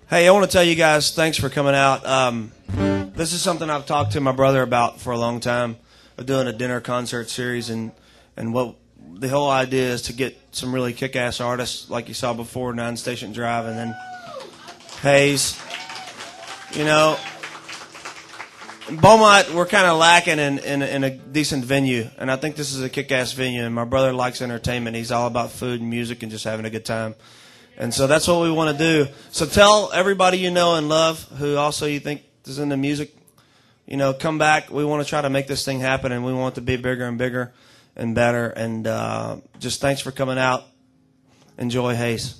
Hey, I want to tell you guys, thanks for coming out. This is something I've talked to my brother about for a long time, of doing a dinner concert series, and what the whole idea is to get some really kick-ass artists, like you saw before, 9 Station Drive, and then Hayes. You know, in Beaumont, we're kind of lacking in a decent venue, and I think this is a kick-ass venue, and my brother likes entertainment. He's all about food and music and just having a good time. And so that's what we want to do. So tell everybody you know and love, who also you think is into music, you know, come back. We want to try to make this thing happen, and we want it to be bigger and bigger and better. And just thanks for coming out. Enjoy Hayes.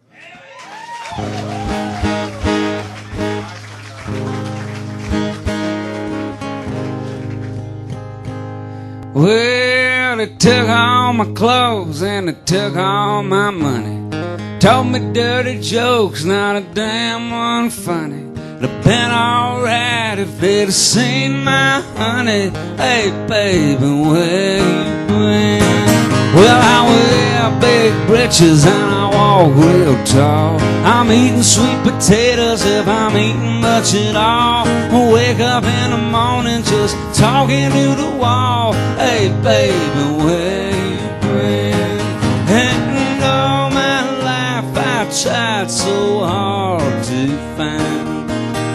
Well, they took all my clothes and they took all my money. Told me dirty jokes, not a damn one funny. It'd have been alright if they'd have seen my honey. Hey, baby, where you been? Well, I wear big britches and I walk real tall. I'm eating sweet potatoes if I'm eating much at all. I wake up in the morning just talking to the wall. Hey, baby, where you been? And all my life I tried so hard to find,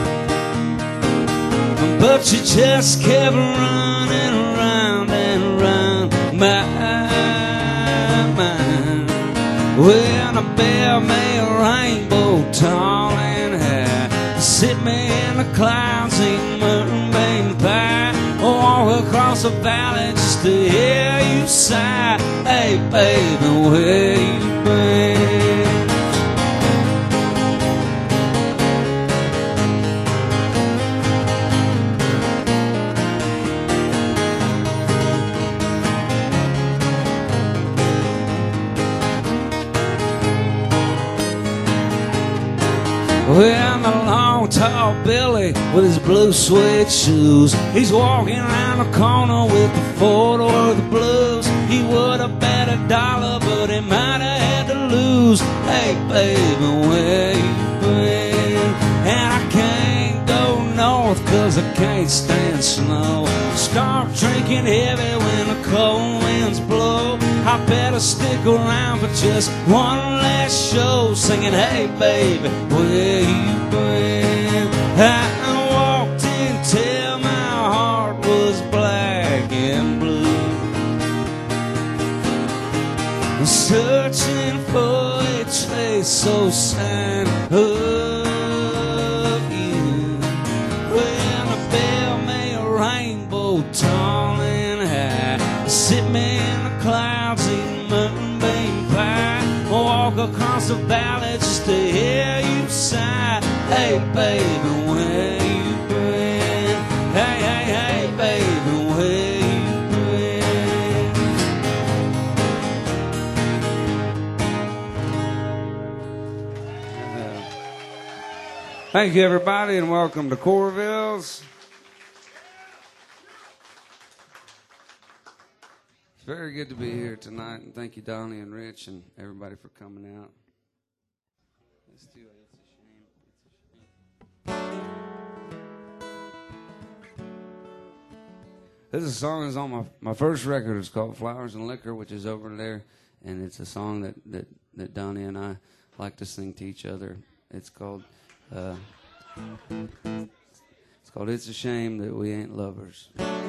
but you just kept running around and around my mind. Well, I bear me a rainbow tall and high, sit me in the clouds eating moonbeam pie, walk across the valley just to hear you sigh. Hey, baby, where you been? Well, the long, tall Billy with his blue suede shoes, he's walking around the corner with the photo of the blues. He would have bet $1, but he might have had to lose. Hey, baby, where you been? And I can't go north 'cause I can't stand snow. Start drinking heavy when the cold winds blow. I better stick around for just one last show, singing, hey, baby, where you been? I walked in till my heart was black and blue, searching for a trace so sign of you. Well, I bear me a rainbow tall and high, sit me in the clouds eating moonbeam pie, walk across the valley just to hear you sigh. Hey, baby, where you been? Hey, hey, hey, baby, where you been? Thank you, everybody, and welcome to Corvilles. It's very good to be here tonight, and thank you, Donnie and Rich, and everybody for coming out. Let's do it. It's a shame. This is a song that's on my first record. It's called Flowers and Liquor, which is over there, and it's a song that Donnie and I like to sing to each other. It's called It's a Shame That We Ain't Lovers.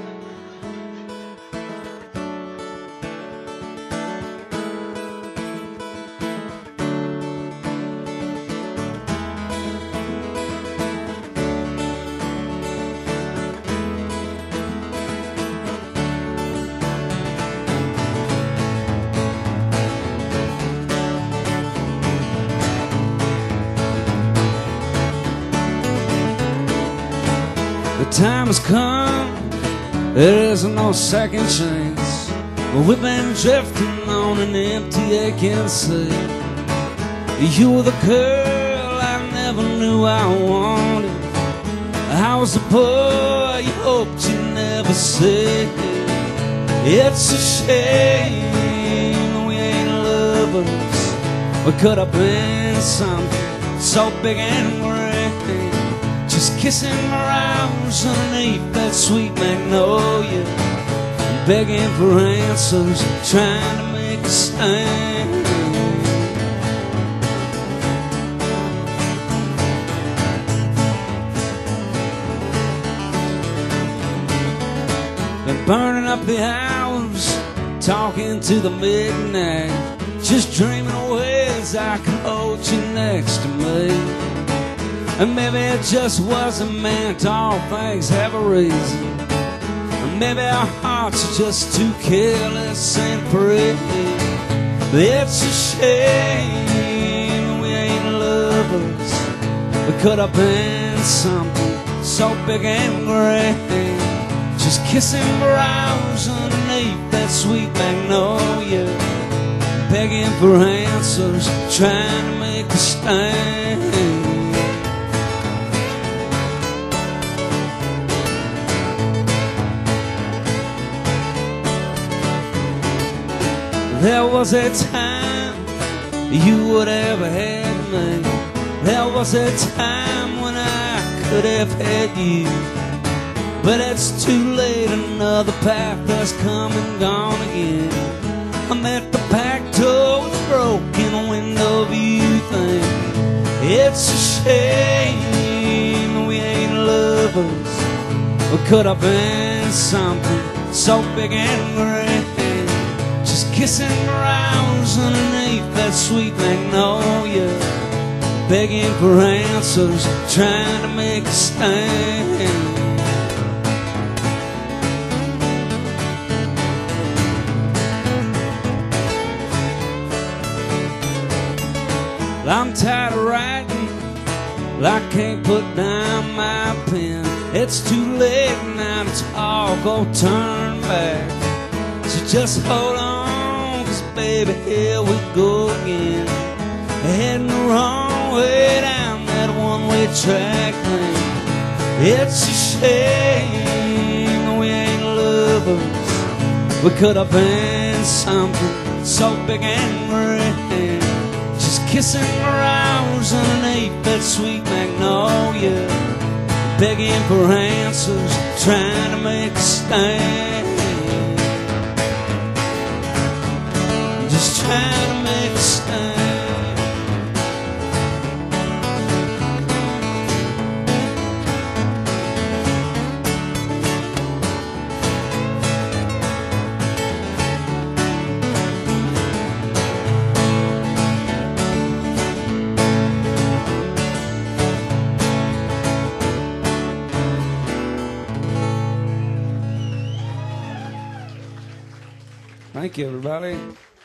Time has come, there isn't no second chance. We've been drifting on an empty aching sea. You were the girl I never knew I wanted. I was the boy you hoped you'd never see. It's a shame we ain't lovers. We could have been something so big and grand, just kissing around underneath that sweet magnolia, begging for answers, trying to make a stand. Been burning up the hours, talking to the midnight, just dreaming away as I could hold you next to me. And maybe it just wasn't meant, all things have a reason. And maybe our hearts are just too careless and free. But it's a shame we ain't lovers. We could have been something so big and grand, just kissing brows underneath that sweet magnolia, begging for answers, trying to make a stand. There was a time you would have had me. There was a time when I could have had you. But it's too late, another path has come and gone again. I'm at the back door with a broken window view thing. It's a shame we ain't lovers. We could have been something so big and grand, just kissing around underneath that sweet magnolia, begging for answers, trying to make a stand. I'm tired of writing, I can't put down my pen. It's too late now, it's all gonna turn back. So just hold on, 'cause baby, here we go again, heading the wrong way down that one-way track thing. It's a shame we ain't lovers. We could have been something so big and grand, kissing around underneath that sweet magnolia, begging for answers, trying to make a stand. Just trying to make a stand. Thank you, everybody.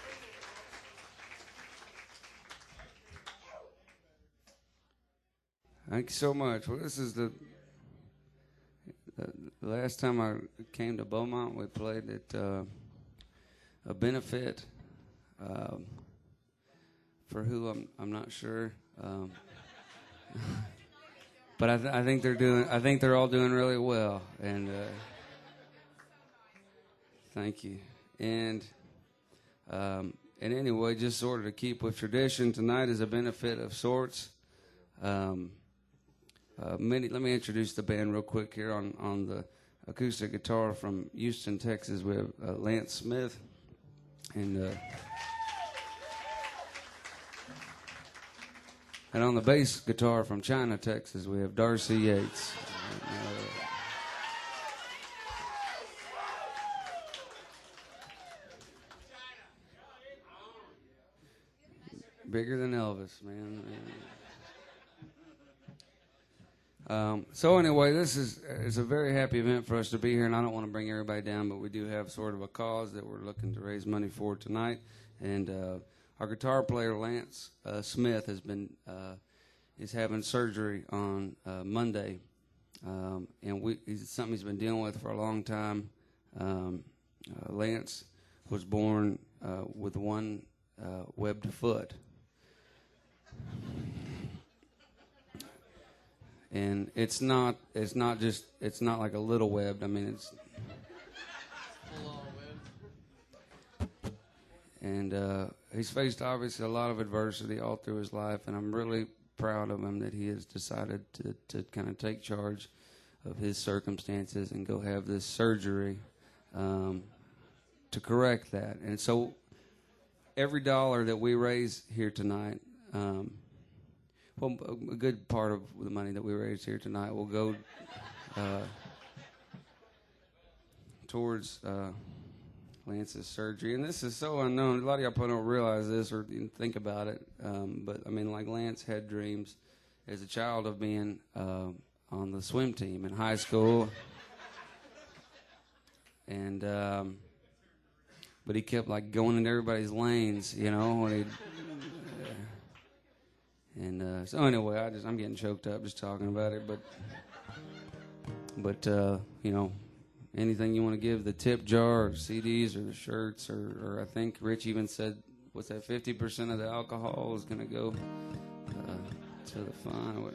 Thank you so much. Well, this is the last time I came to Beaumont. We played at a benefit for who I'm not sure, but I think they're doing. I think they're all doing really well, and thank you. And anyway, just sort of to keep with tradition, tonight is a benefit of sorts. Let me introduce the band real quick here. On the acoustic guitar from Houston, Texas, we have Lance Smith, and on the bass guitar from China, Texas, we have Darcy Yates. Bigger than Elvis, man. So anyway, it's a very happy event for us to be here, and I don't want to bring everybody down, but we do have sort of a cause that we're looking to raise money for tonight. And our guitar player, Lance Smith, is having surgery on Monday, and it's something he's been dealing with for a long time. Lance was born with one webbed foot. And it's not like a little webbed. I mean, it's and he's faced obviously a lot of adversity all through his life, and I'm really proud of him that he has decided to kind of take charge of his circumstances and go have this surgery to correct that. And so every dollar that we raise here tonight, well, a good part of the money that we raise here tonight will go towards Lance's surgery. And this is so unknown. A lot of y'all probably don't realize this or even think about it. But, I mean, like Lance had dreams as a child of being on the swim team in high school. And but he kept, like, going into everybody's lanes, you know, when he'd... so anyway, I'm getting choked up just talking about it, but you know, anything you want to give, the tip jar or CDs or the shirts or I think Rich even said, what's that, 50% of the alcohol is going to go to the fund.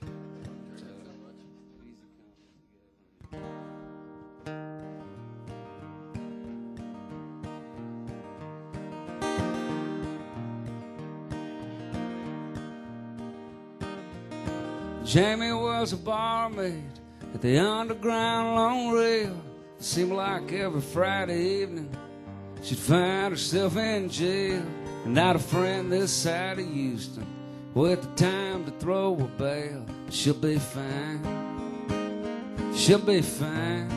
Jamie was a barmaid at the underground long rail. It seemed like every Friday evening she'd find herself in jail. And not a friend this side of Houston with the time to throw a bail. She'll be fine. She'll be fine.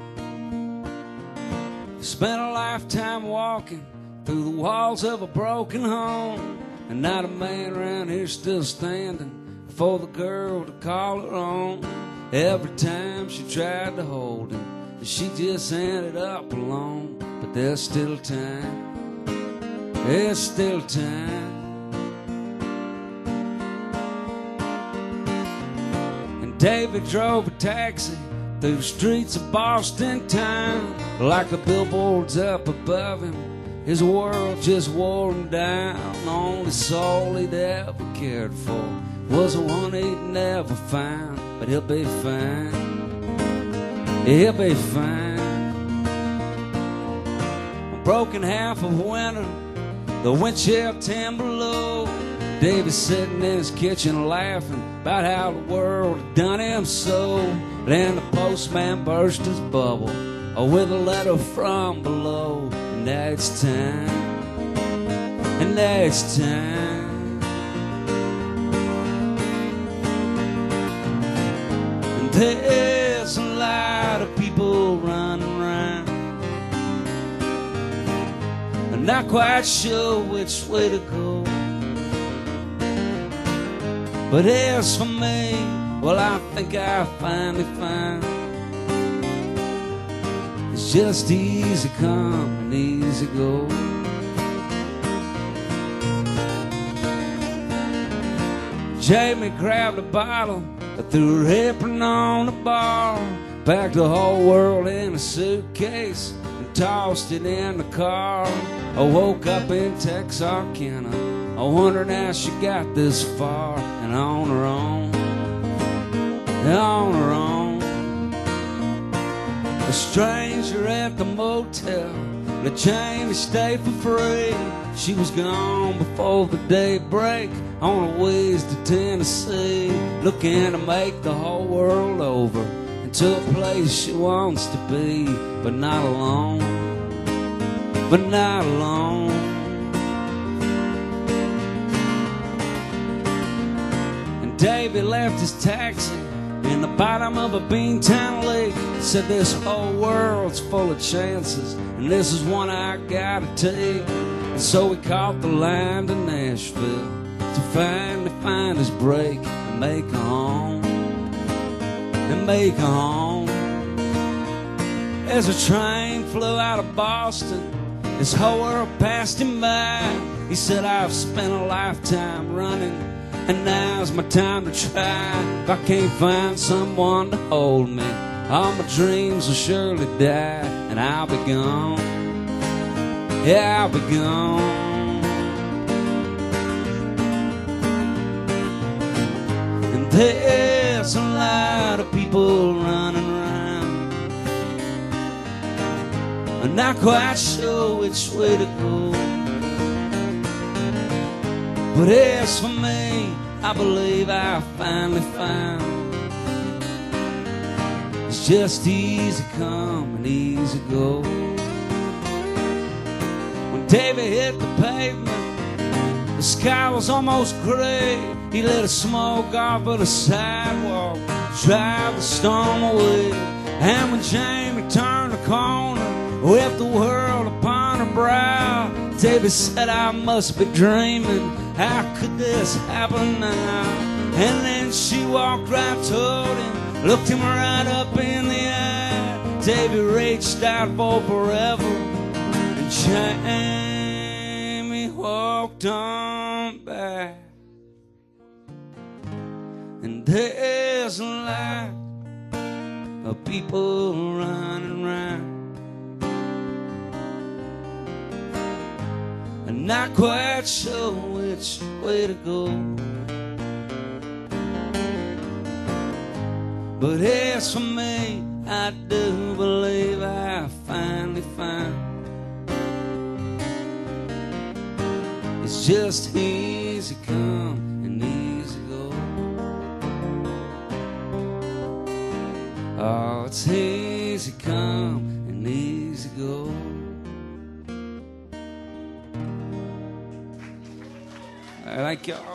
Spent a lifetime walking through the walls of a broken home, and not a man around here still standing for the girl to call her own. Every time she tried to hold him, she just ended up alone. But there's still time. There's still time. And David drove a taxi through the streets of Boston town. Like the billboards up above him, his world just wore him down. The only soul he'd ever cared for was the one he'd never found. But he'll be fine. He'll be fine. A broken half of winter, the wind chill 10 below. David's sitting in his kitchen laughing about how the world had done him so. Then the postman burst his bubble with a letter from below. And now it's time. And now it's time. There's a lot of people running around, I'm not quite sure which way to go. But as for me, well, I think I finally found it's just easy come and easy go. Jamie grabbed a bottle, threw her apron on the bar, packed the whole world in a suitcase and tossed it in the car. I woke up in Texarkana, I wondered how she got this far. And on her own, on her own. A stranger at the motel, the chain to stay for free. She was gone before the daybreak, on her ways to Tennessee, looking to make the whole world over into a place she wants to be, but not alone, but not alone. And Davey left his taxi in the bottom of a Beantown lake. Said this whole world's full of chances, and this is one I gotta take. And so he caught the line to Nashville to finally find his break and make a home, and make a home. As a train flew out of Boston, this whole world passed him by. He said, I've spent a lifetime running, and now's my time to try. If I can't find someone to hold me, all my dreams will surely die, and I'll be gone. Yeah, I'll be gone. And there's a lot of people running around, I'm not quite sure which way to go. But as for me, I believe I finally found. It's just easy come and easy go. When David hit the pavement, the sky was almost gray. He let it smoke off of the sidewalk, drive the storm away. And when Jamie turned the corner with the world upon her brow, David said, I must be dreaming. How could this happen now? And then she walked right toward him, looked him right up in the eye. David reached out for forever, and Jamie walked on by. And there's a lot of people running around, and not quite sure which way to go. But as for me, I do believe I finally found. It's just easy come and easy go. Oh, it's easy come and easy go. I like y'all.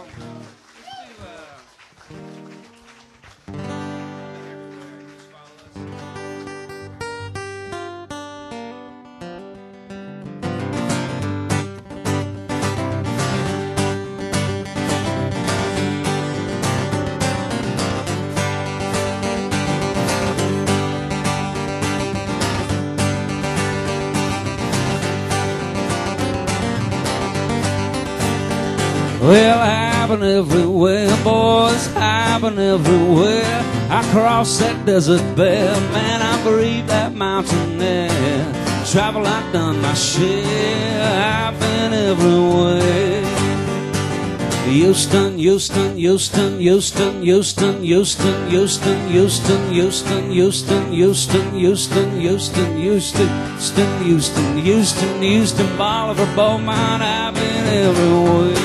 Well, happen everywhere, boys, happen everywhere. I crossed that desert bed, man, I breathed that mountain air. Travel, I've done my share, I've been everywhere. Houston, Houston, Houston, Houston, Houston, Houston, Houston, Houston, Houston, Houston, Houston, Houston, Houston, Houston, Houston, Houston, Houston, Houston, Bolivar, Beaumont, I've been everywhere.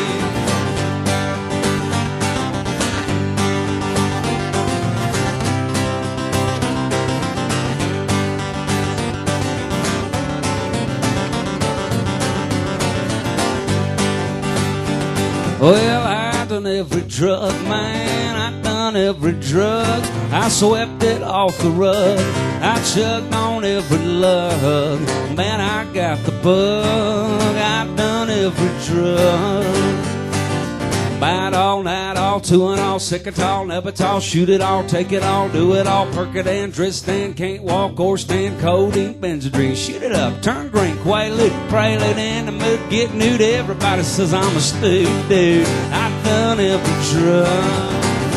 Well, I done every drug, man, I done every drug. I swept it off the rug, I chugged on every lug. Man, I got the bug, I done every drug. Buy it all, night all, two and all, sick it all, never tall, shoot it all, take it all, do it all, Percodan, Tristan, can't walk or stand, codeine, Benzedrine, shoot it up, turn green, quaalude, prelude, in the mood, get nude, everybody says I'm a stupid dude, I've done every drug.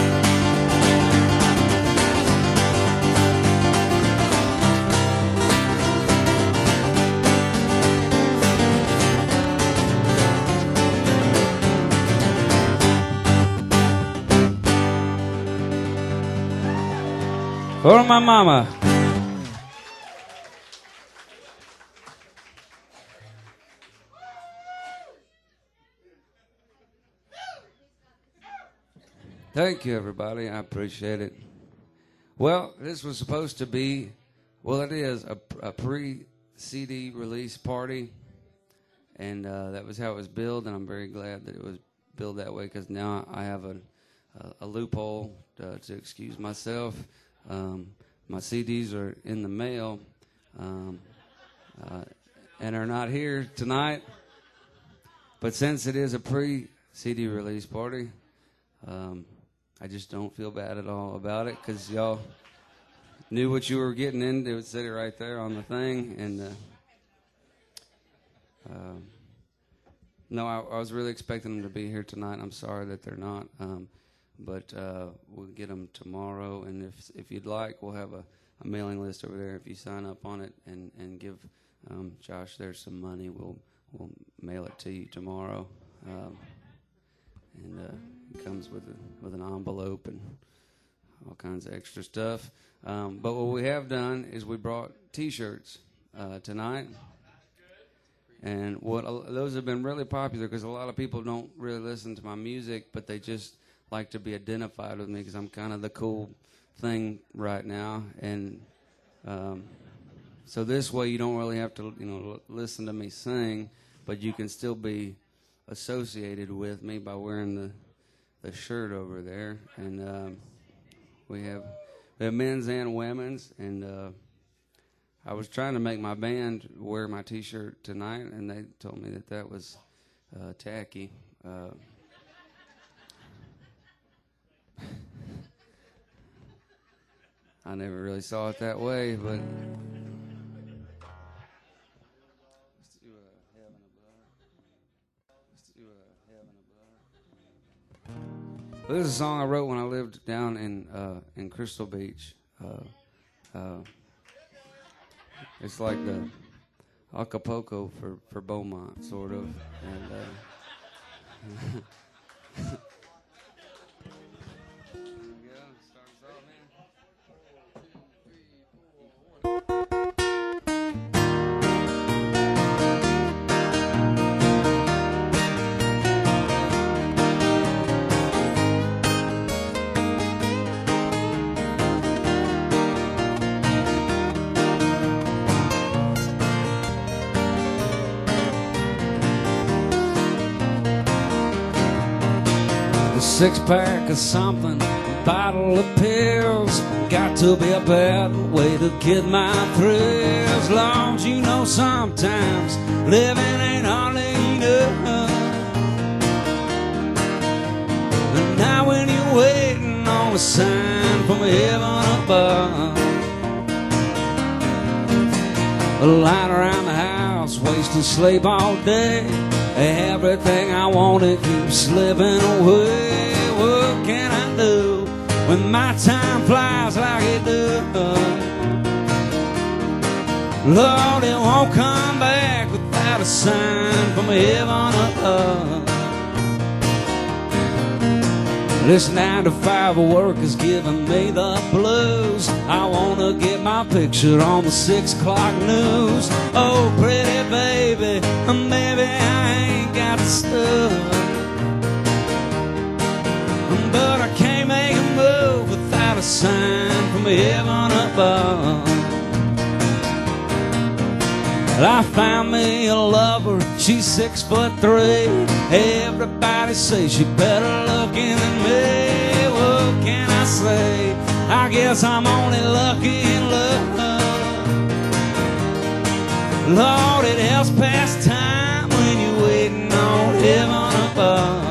For my mama. Thank you, everybody. I appreciate it. Well, this was supposed to be, well, it is a pre-CD release party, and that was how it was billed, and I'm very glad that it was billed that way, because now I have a loophole to excuse myself. My CDs are in the mail and are not here tonight. But since it is a pre-CD release party, I just don't feel bad at all about it, because y'all knew what you were getting into. It was sitting right there on the thing. And no, I was really expecting them to be here tonight. I'm sorry that they're not. But we'll get them tomorrow, and if you'd like, we'll have a mailing list over there. If you sign up on it and give Josh there some money, we'll mail it to you tomorrow. And it comes with an envelope and all kinds of extra stuff. But what we have done is we brought T-shirts tonight. And those have been really popular, because a lot of people don't really listen to my music, but they just like to be identified with me because I'm kind of the cool thing right now. And so this way you don't really have to, listen to me sing, but you can still be associated with me by wearing the shirt over there. And we have men's and women's, and I was trying to make my band wear my T-shirt tonight, and they told me that was tacky. I never really saw it that way, but this is a song I wrote when I lived down in Crystal Beach. It's like the Acapulco for Beaumont, sort of. And six-pack of something, a bottle of pills. Got to be a better way to get my thrills. Long as you know sometimes living ain't hardly enough. And now when you're waiting on a sign from heaven above, a line around the house, wasting sleep all day. Everything I wanted keeps slipping away. What can I do when my time flies like it does? Lord, it won't come back without a sign from heaven above. This 9-to-5 work is giving me the blues. I wanna get my picture on the 6 o'clock news. Oh, pretty baby, maybe I ain't got the stuff, but I can't make a move without a sign from heaven above. I found me a lover, she's 6'3". Everybody says she better looking than me. What can I say? I guess I'm only lucky in love. Lord, it helps pass time when you're waiting on heaven above.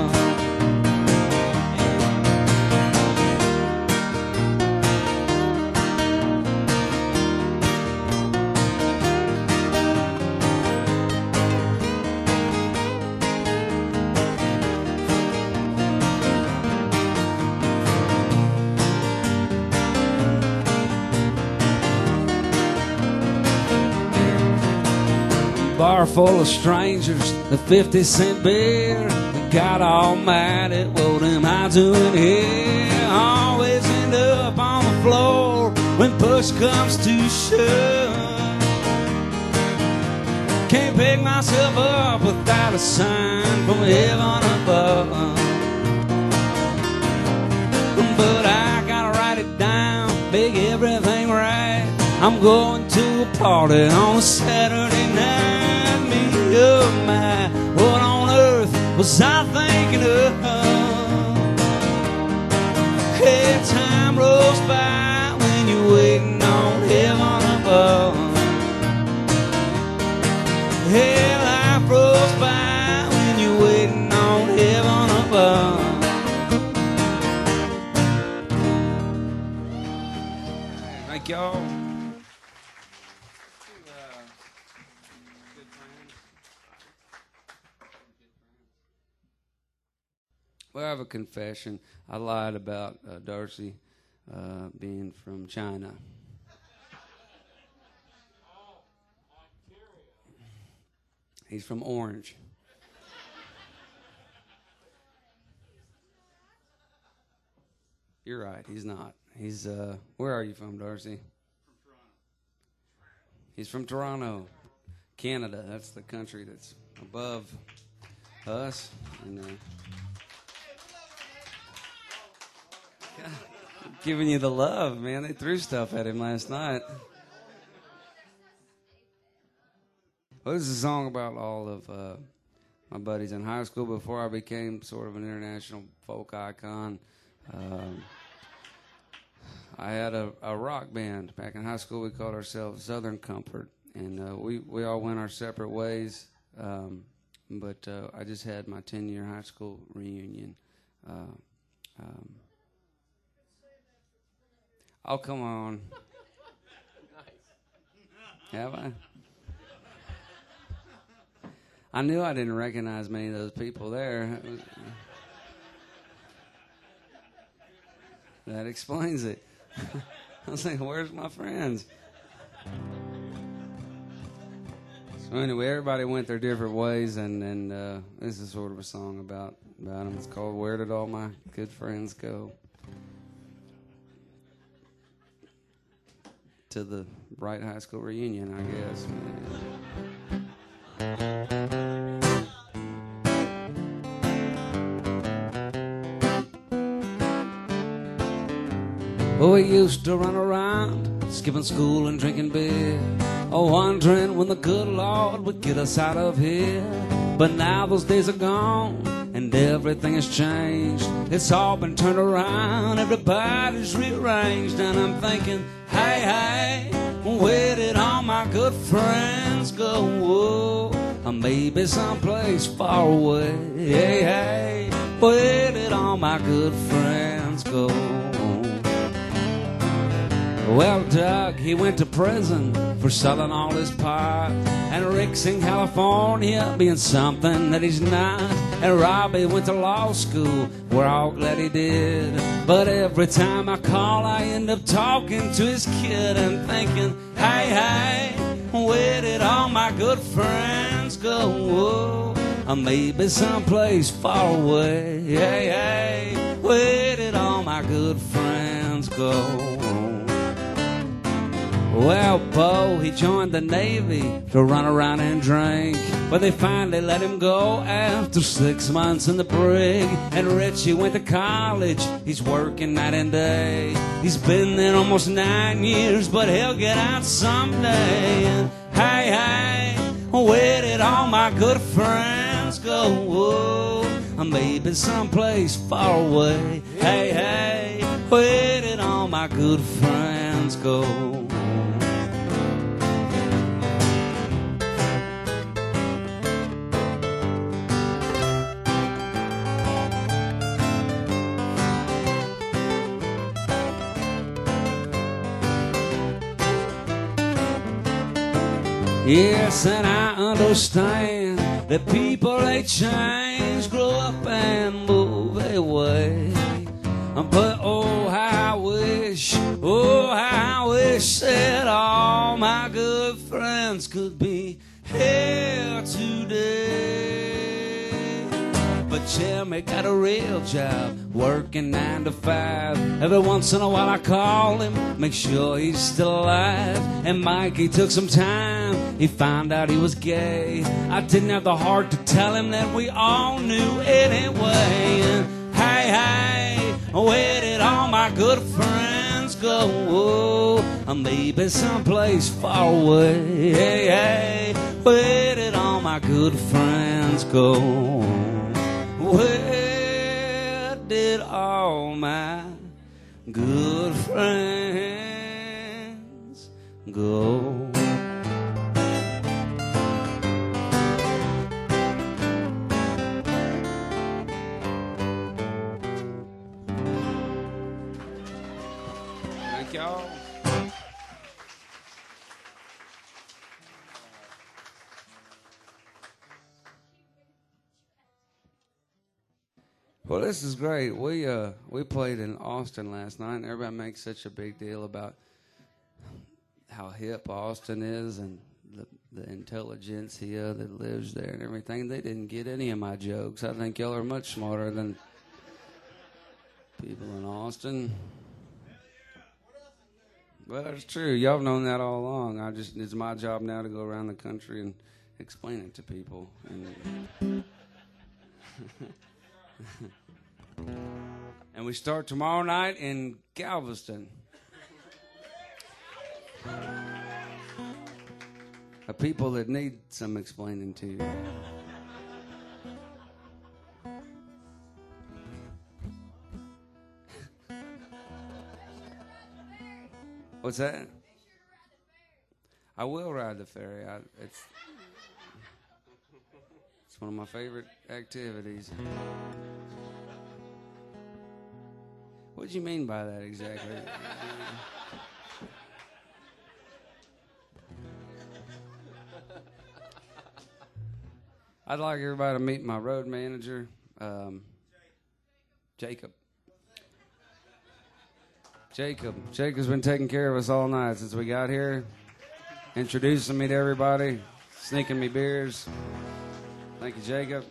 Bar full of strangers, the 50-cent beer. God almighty, what am I doing here? Always end up on the floor when push comes to shove. Can't pick myself up without a sign from heaven above. But I gotta write it down, make everything right. I'm going to a party on a Saturday night. Oh my, what on earth was I thinking of? Hey, time rolls by when you're waiting on heaven above. Hey, life rolls by when you're waiting on heaven above. Thank y'all. Well, I have a confession. I lied about Darcy being from China. He's from Orange. You're right, he's not. He's, where are you from, Darcy? From Toronto. He's from Toronto, Canada. That's the country that's above us. And, Giving you the love, man. They threw stuff at him last night. Well, this is a song about all of my buddies in high school before I became sort of an international folk icon. I had a rock band back in high school. We called ourselves Southern Comfort, and we all went our separate ways. But I just had my 10-year high school reunion. Oh, come on. Have I? I knew I didn't recognize many of those people there. That explains it. I was thinking, where's my friends? So anyway, everybody went their different ways, and this is sort of a song about them. It's called "Where Did All My Good Friends Go?" To the Bright High School reunion, I guess. Well, we used to run around, skipping school and drinking beer, wondering when the good Lord would get us out of here. But now those days are gone, and everything has changed. It's all been turned around, everybody's rearranged. And I'm thinking, hey, hey, where did all my good friends go? Whoa, maybe someplace far away. Hey, hey, where did all my good friends go? Well, Doug, he went to prison for selling all his pot, and Rick's in California being something that he's not, and Robbie went to law school, we're all glad he did. But every time I call, I end up talking to his kid and thinking, hey, hey, where did all my good friends go? Whoa, maybe someplace far away. Hey, hey, where did all my good friends go? Well, Bo, he joined the Navy to run around and drink, but they finally let him go after 6 months in the brig. And Richie went to college, he's working night and day. He's been there almost 9 years, but he'll get out someday. And hey, hey, where did all my good friends go? Whoa, maybe someplace far away. Hey, hey, where did all my good friends go? Yes, and I understand that people, they change, grow up and move away. But oh, how I wish that all my good friends could be here today. But Jimmy got a real job, working 9 to 5. Every once in a while I call him, make sure he's still alive. And Mikey took some time, he found out he was gay. I didn't have the heart to tell him that we all knew anyway. And hey, hey, where did all my good friends go? Whoa, maybe someplace far away. Hey, hey, where did all my good friends go? Where did all my good friends go? Thank y'all. Well, this is great. We played in Austin last night, and everybody makes such a big deal about how hip Austin is and the intelligentsia that lives there and everything. They didn't get any of my jokes. I think y'all are much smarter than people in Austin. Well, it's true. Y'all have known that all along. It's my job now to go around the country and explain it to people. And And we start tomorrow night in Galveston. A people that need some explaining to. What's that? I will ride the ferry. It's one of my favorite activities. What do you mean by that exactly? I'd like everybody to meet my road manager, Jacob. Jacob's been taking care of us all night since we got here, introducing me to everybody, sneaking me beers. Thank you, Jacob.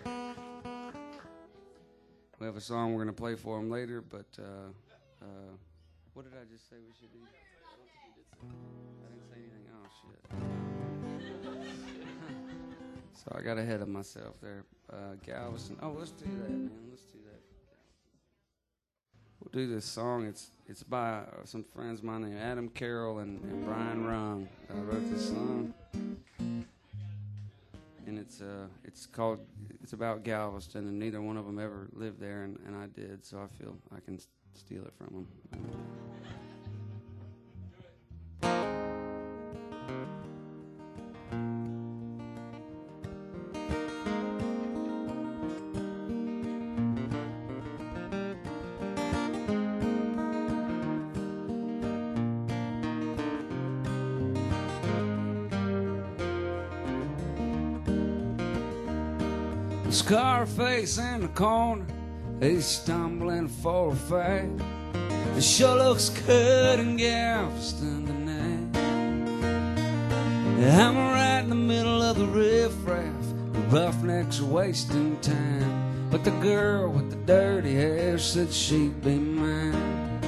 We have a song we're going to play for him later, but what did I just say we should do? I didn't say anything. Oh, shit. So I got ahead of myself there. Galveston. Oh, let's do that, man. Let's do that. We'll do this song. It's by some friends of mine named Adam Carroll and Brian Rung. I wrote this song. And it's about Galveston, and neither one of them ever lived there, and I did, so I feel I can steal it from them. Scarface in the corner, he's stumbling for a fight. It sure looks good in Galveston tonight. I'm right in the middle of the riffraff. The roughnecks are wasting time, but the girl with the dirty hair said she'd be mine.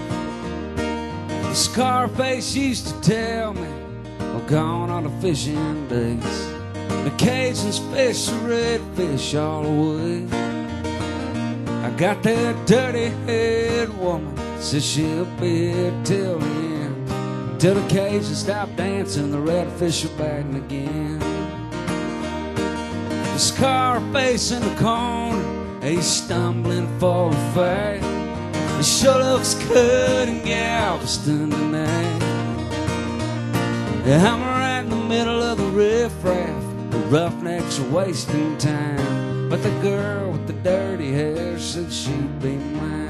Scarface used to tell me, we're gone on a fishing days. The Cajuns fish the redfish all the way. I got that dirty-haired woman, says she'll be here till the end. Till the Cajuns stop dancing, the redfish are back again. The Scarface in the corner, he's stumbling for a fight. It sure looks good in Galveston tonight. I'm right in the middle of the riffraff. The roughnecks are wasting time, but the girl with the dirty hair said she'd be mine.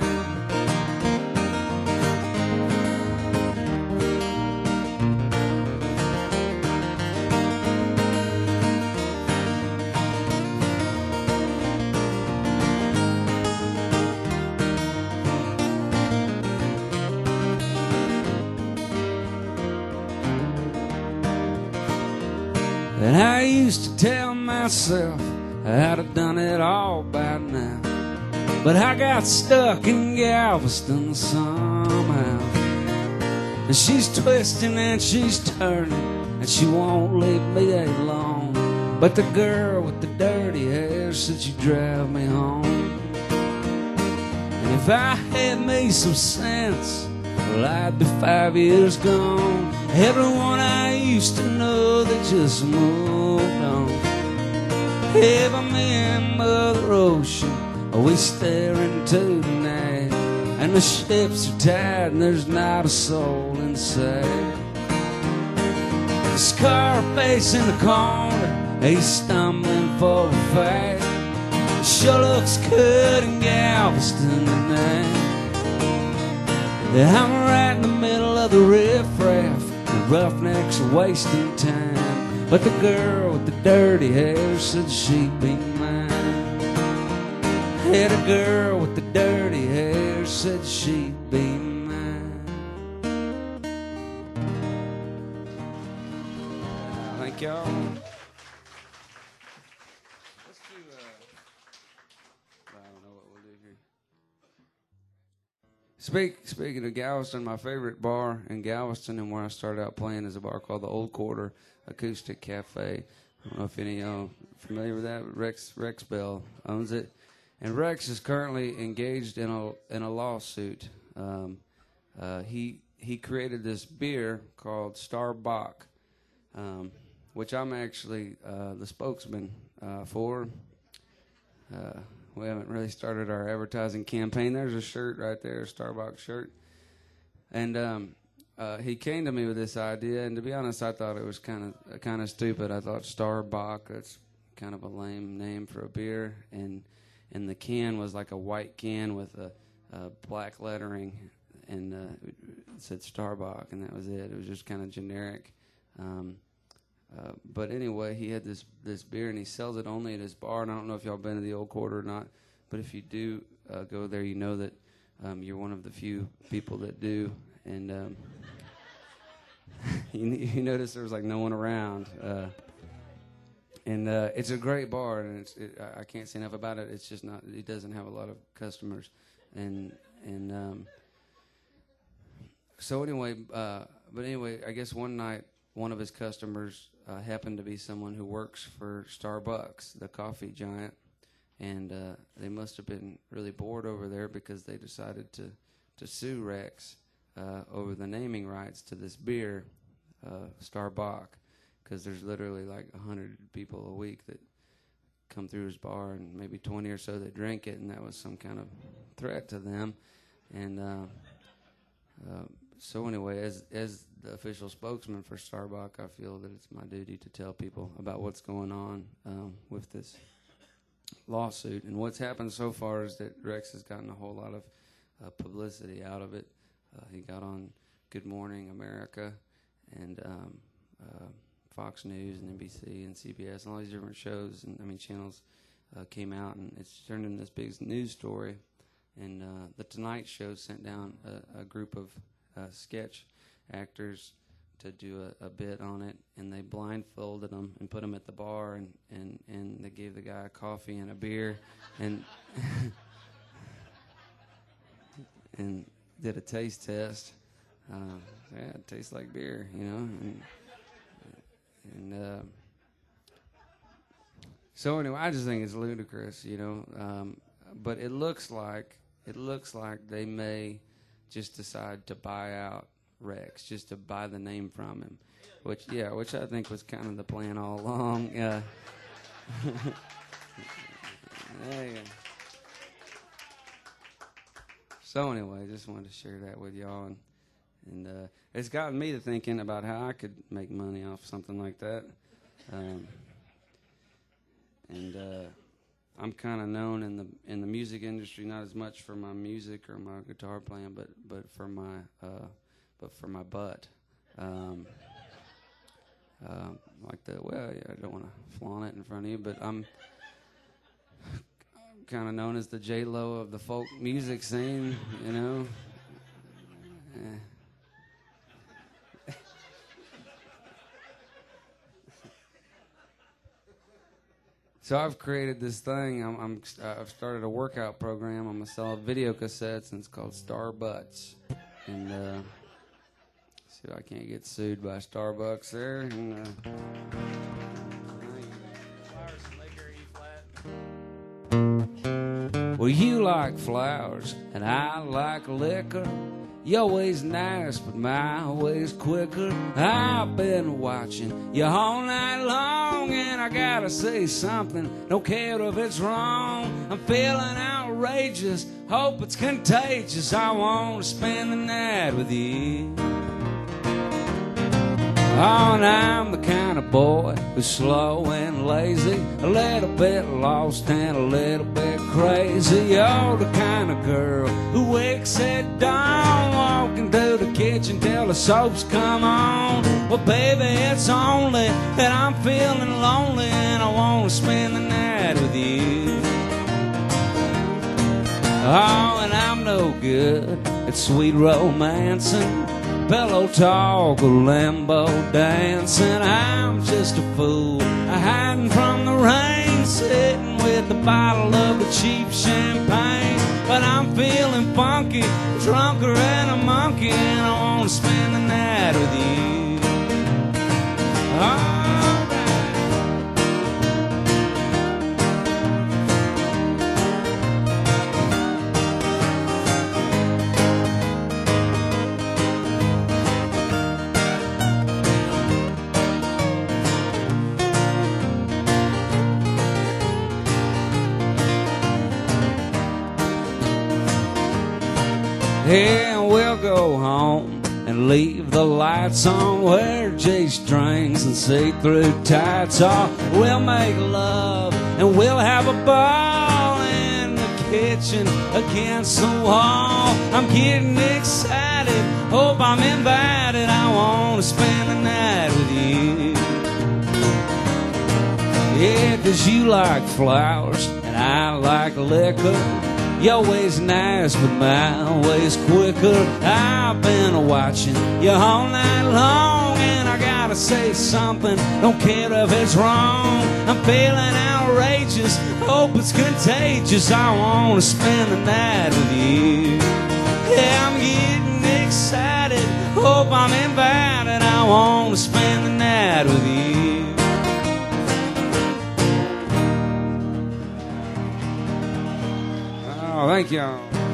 And I used to tell myself I'd have done it all by now, but I got stuck in Galveston somehow. And she's twisting and she's turning, and she won't leave me alone. But the girl with the dirty hair said she'd drive me home. And if I had me some sense, well, I'd be 5 years gone. Everyone I used to know, they just moved on. Ever me and Mother Ocean, we stare into the night, and the ships are tired and there's not a soul inside. The Scarface in the corner, he's stumbling for a fight. It sure looks good in Galveston tonight. I'm right in the middle of the riffraff. The roughnecks are wasting time, but the girl with the dirty hair said she'd be mine. Yeah, the girl with the dirty hair said she'd be mine. Thank y'all. Let's do, I don't know what we'll do here. Speaking of Galveston, my favorite bar in Galveston and where I started out playing is a bar called the Old Quarter Acoustic Cafe. I don't know if any of y'all are familiar with that. Rex Bell owns it. And Rex is currently engaged in a lawsuit. He created this beer called Starbuck, which I'm actually the spokesman for. We haven't really started our advertising campaign. There's a shirt right there, a Starbucks shirt. And he came to me with this idea, and to be honest, I thought it was kind of stupid. I thought Starbuck, that's kind of a lame name for a beer, and the can was like a white can with a black lettering, and it said Starbuck, and that was it. It was just kind of generic. But anyway, he had this beer, and he sells it only at his bar. And I don't know if y'all been to the Old Quarter or not, but if you do go there, you know that you're one of the few people that do. And you notice there was like no one around. And it's a great bar, and I can't say enough about it. It's just not. It doesn't have a lot of customers, and so anyway. But anyway, I guess one night one of his customers happened to be someone who works for Starbucks, the coffee giant, and they must have been really bored over there because they decided to sue Rex over the naming rights to this beer, Starbuck, because there's literally like 100 people a week that come through his bar, and maybe 20 or so that drink it, and that was some kind of threat to them. And so anyway, as the official spokesman for Starbuck, I feel that it's my duty to tell people about what's going on with this lawsuit. And what's happened so far is that Rex has gotten a whole lot of publicity out of it. He got on Good Morning America and Fox News and NBC and CBS and all these different shows and channels came out, and it's turned into this big news story. And the Tonight Show sent down a group of sketch actors to do a bit on it, and they blindfolded them and put them at the bar, and they gave the guy a coffee and a beer, and and did a taste test. Yeah, it tastes like beer, you know. And so anyway, I just think it's ludicrous, you know. But it looks like they may just decide to buy out Rex, just to buy the name from him, which I think was kind of the plan all along. Yeah. So anyway, just wanted to share that with y'all, and it's gotten me to thinking about how I could make money off something like that. I'm kind of known in the music industry, not as much for my music or my guitar playing, but for my butt. I don't want to flaunt it in front of you, but I'm kind of known as the J-Lo of the folk music scene, you know. So I've created this thing. I've started a workout program. I'm gonna sell video cassettes, and it's called Star Butts. And see if I can't get sued by Starbucks there. And, well, you like flowers, and I like liquor. Your way's nice, but my way's quicker. I've been watching you all night long, and I gotta say something, don't care if it's wrong. I'm feeling outrageous, hope it's contagious. I want to spend the night with you. Oh, and I'm the kind of boy who's slow and lazy, a little bit lost and a little bit crazy. You're the kind of girl who wakes at dawn, walking to the kitchen till the soaps come on. Well, baby, it's only that I'm feeling lonely, and I want to spend the night with you. Oh, and I'm no good at sweet romancing, pillow talk or limbo dancing. I'm just a fool, hiding from the rain, sitting with a bottle of the cheap champagne. But I'm feeling funky, drunker than a monkey, and I want to spend the night with you. All right. Yeah, we'll go home and leave the lights on, wear G-strings and see-through tights. Oh, we'll make love and we'll have a ball in the kitchen against the wall. I'm getting excited, hope I'm invited. I want to spend the night with you. Yeah, 'cause you like flowers and I like liquor. Your way's nice, but my way's quicker. I've been watching you all night long, and I gotta say something, don't care if it's wrong. I'm feeling outrageous, hope it's contagious. I wanna spend the night with you. Yeah, I'm getting excited, hope I'm invited. I wanna spend the night with you. Oh, thank y'all.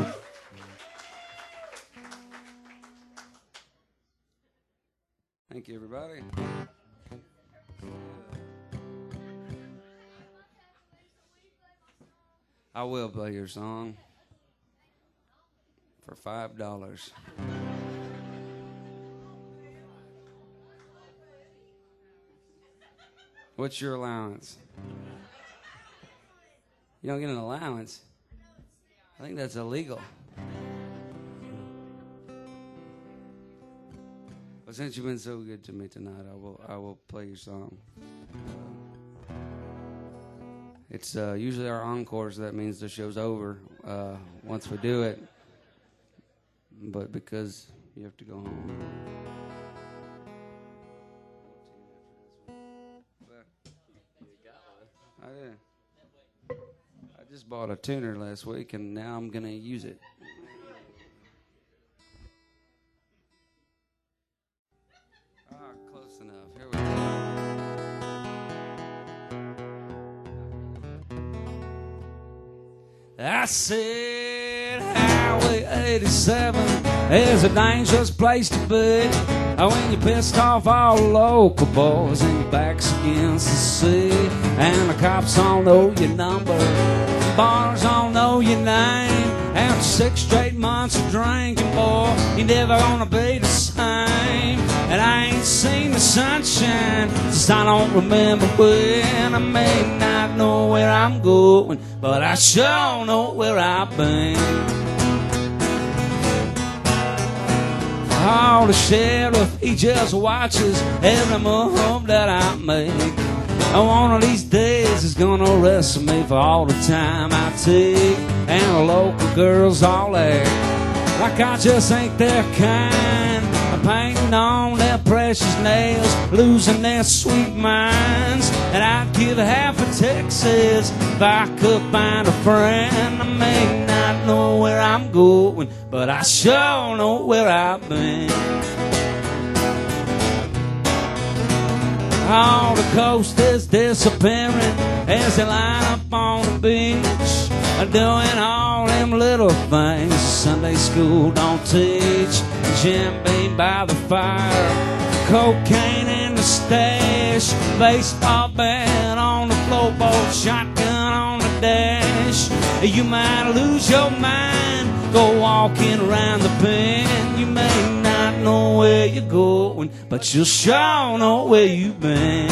Thank you, everybody. I will play your song for $5. What's your allowance? You don't get an allowance? I think that's illegal. Well, since you've been so good to me tonight, I will play your song. It's usually our encore, so that means the show's over once we do it. But because you have to go home. I did. I just bought a tuner last week, and now I'm going to use it. Close enough. Here we go. I said Highway 87 is a dangerous place to be. When you're pissed off all the local boys and your back's against the sea, and the cops all know your number, bars all know your name. After 6 straight months of drinking, boy, you're never gonna be the same. And I ain't seen the sunshine since I don't remember when. I may not know where I'm going, but I sure know where I've been. Oh, the sheriff, he just watches every move that I make. And one of these days he's gonna arrest me for all the time I take. And the local girls all act like I just ain't their kind. I'm painting on their precious nails, losing their sweet minds. And I'd give half of Texas if I could find a friend. I may not know where I'm going, but I sure know where I've been. Oh, the coast is disappearing as they line up on the beach, doing all them little things Sunday school don't teach. Jim Beam by the fire, cocaine in the stash, baseball bat on the floorboard, shotgun on the dash. You might lose your mind, go walking around the pen. You may not know where you're going, but you'll sure know where you've been.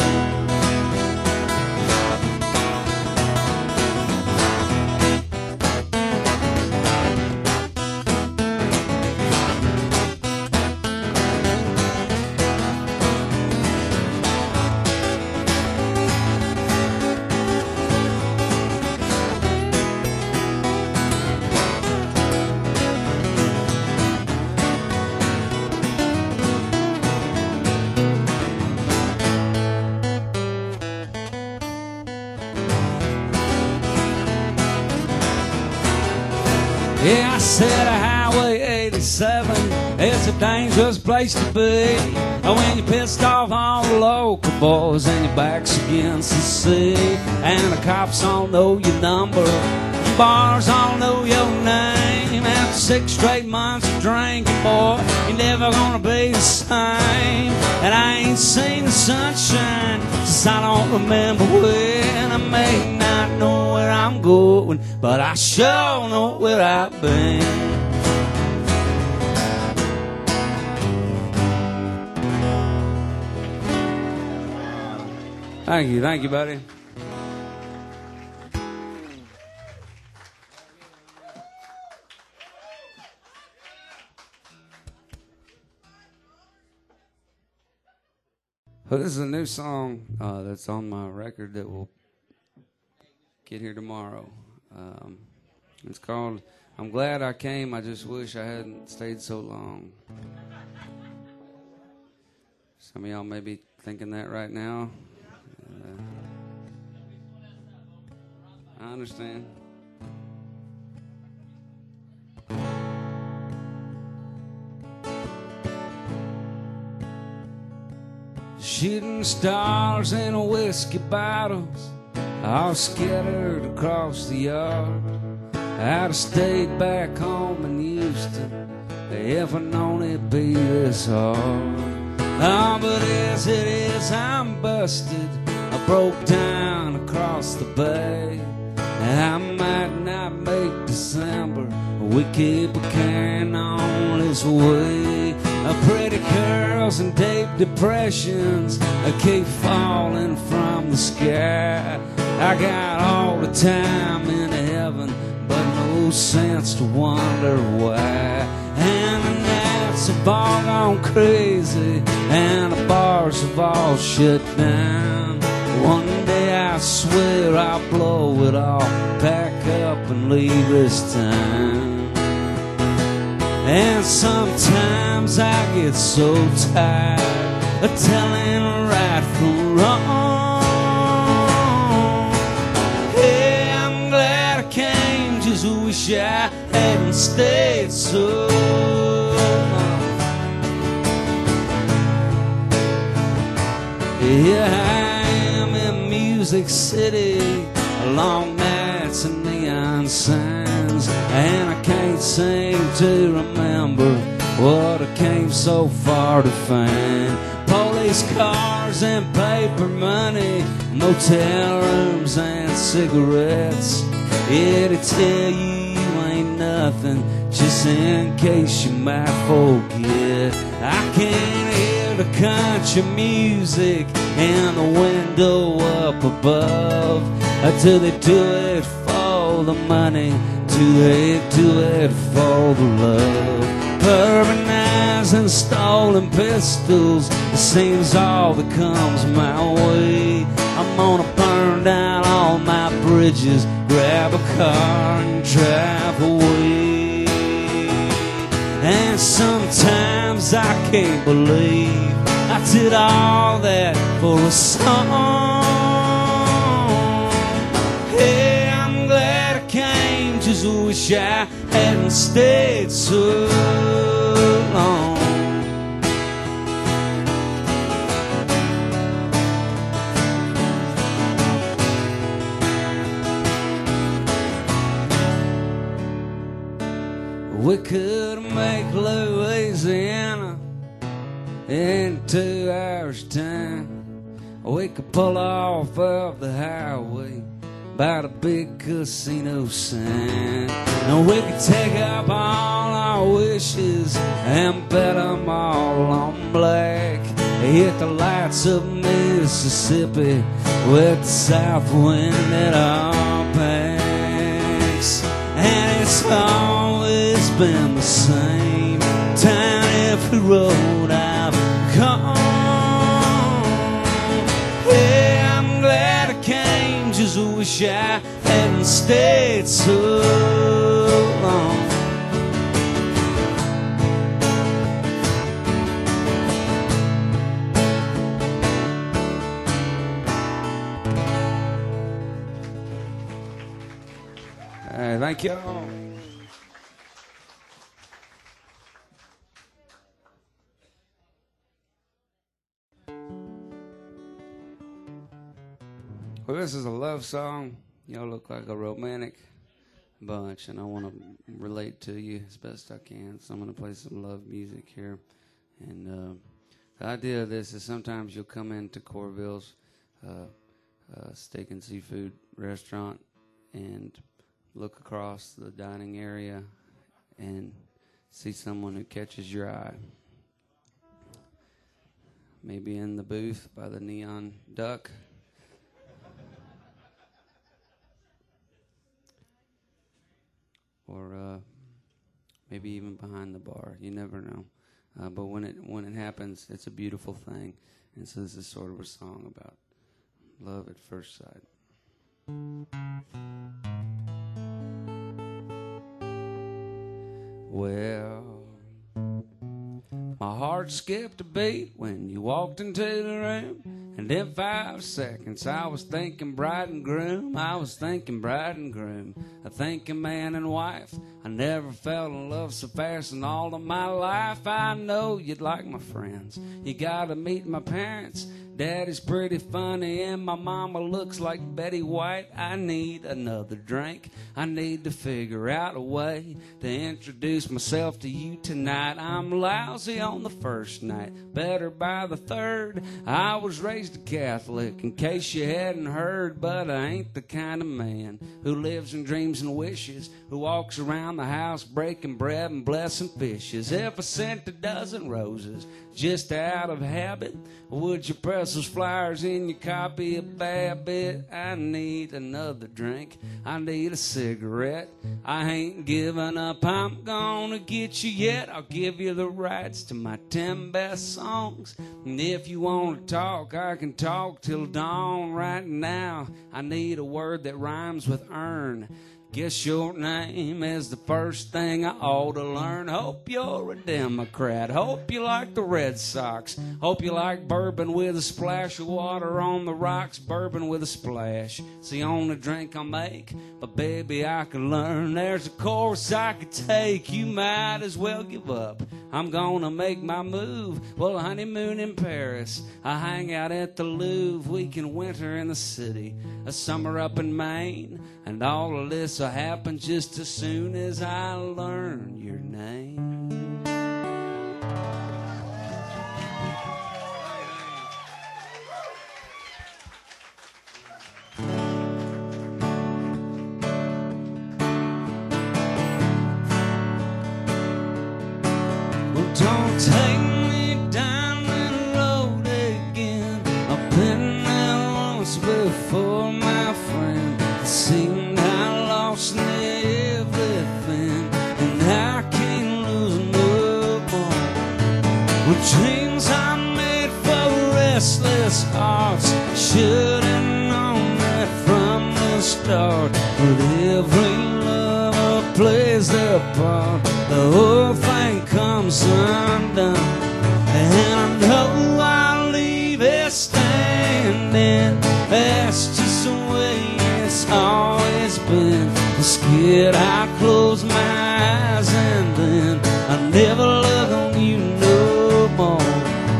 Yeah, I said Highway 87 is a dangerous place to be. When you're pissed off all the local boys and your back's against the sea, and the cops all know your number, bars all know your name. After 6 straight months of drinking, boy, you're never gonna be the same. And I ain't seen the sunshine since I don't remember when. I may not know where I'm going, but I sure know where I've been. Thank you, buddy. Well, this is a new song that's on my record that will get here tomorrow. It's called I'm Glad I Came, I Just Wish I Hadn't Stayed So Long. Some of y'all may be thinking that right now. I understand. Shooting stars in whiskey bottles all scattered across the yard. I'd have stayed back home in Houston if I'd known it'd be this hard. Oh, but as it is, I'm busted. I broke down across the bay. I might not make December, we keep carrying on this way. Pretty girls and deep depressions keep falling from the sky. I got all the time in heaven, but no sense to wonder why. And the nights have all gone crazy, and the bars have all shut down. One day I swear I'll blow it all, pack up and leave this town. And sometimes I get so tired of telling right from wrong. Hey, I'm glad I came, just wish I hadn't stayed so long. Yeah, I am in Music City, long nights and neon signs, and I can't seem to remember what I came so far to find. Police cars and paper money, motel rooms and cigarettes. Yeah, to tell you ain't nothing, just in case you might forget. I can hear the country music in the window up above. Till they do it for the money, till they do it for the love. Bourbon eyes and stolen pistols, it seems all that comes my way. I'm gonna burn down all my bridges, grab a car and drive away. And sometimes I can't believe I did all that for a song. Hey, I'm glad I came, just wish I hadn't stayed so long. We could make Louisiana in 2 hours' time. We could pull off of the highway by the big casino sign. And we could take up all our wishes and bet them all on black. Hit the lights of Mississippi with the south wind that all packs. And it's always been the same down every road I've come. Hey, I'm glad I came, just wish I hadn't stayed so long. All right, thank you all. Well, this is a love song. Y'all look like a romantic bunch, and I want to relate to you as best I can. So I'm going to play some love music here. And the idea of this is sometimes you'll come into Corville's steak and seafood restaurant and look across the dining area and see someone who catches your eye. Maybe in the booth by the Neon Duck, or maybe even behind the bar. You never know. But when it happens, it's a beautiful thing. And so this is sort of a song about love at first sight. Well, my heart skipped a beat when you walked into the room. And in 5 seconds, I was thinking bride and groom. I was thinking bride and groom. I thinking man and wife. I never fell in love so fast in all of my life. I know you'd like my friends. You gotta meet my parents. Daddy's pretty funny and my mama looks like Betty White. I need another drink. I need to figure out a way to introduce myself to you tonight. I'm lousy on the first night, better by the third. I was raised a Catholic, in case you hadn't heard, but I ain't the kind of man who lives in dreams and wishes, who walks around the house breaking bread and blessing fishes. If I sent a dozen roses just out of habit, would you press those flyers in your copy of Babbitt? I need another drink. I need a cigarette. I ain't giving up. I'm gonna get you yet. I'll give you the rights to my 10 best songs. And if you want to talk, I can talk till dawn. Right now, I need a word that rhymes with earn. Guess your name is the first thing I ought to learn. Hope you're a Democrat. Hope you like the Red Sox. Hope you like bourbon with a splash of water on the rocks. Bourbon with a splash. It's the only drink I make, but baby, I can learn. There's a course I could take. You might as well give up. I'm gonna make my move. Well, honeymoon in Paris. I hang out at the Louvre. We can winter in the city. A summer up in Maine. And all of this will happen just as soon as I learn your name. Well, don't take me down that road again. I've been there once before, my friend. It seemed I lost everything, and I can't lose no more. Well, dreams are made for restless hearts. Should've known that from the start. But every lover plays their part. The whole thing comes undone, and I know I'll leave it standing. That's just the way it's always been. I'm scared I close my eyes and then I never look on you no more.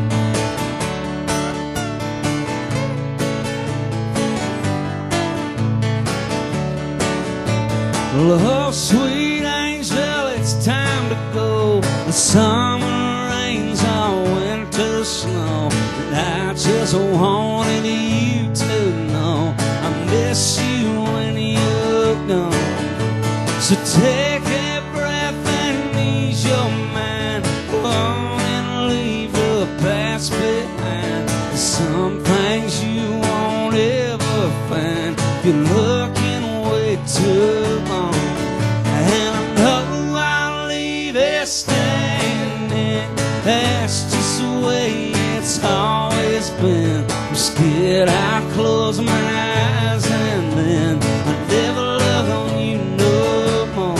Oh, sweet angel, it's time to go. The summer rains are winter snow, and I just wanted you to know I miss you when you're gone. So take a breath and ease your mind. Oh, and leave the past behind. There's some things you won't ever find. You're looking way too long, and I know I'll leave it standing. That's just the way it's always been. I'm scared I close my eyes and then I never love on you no more.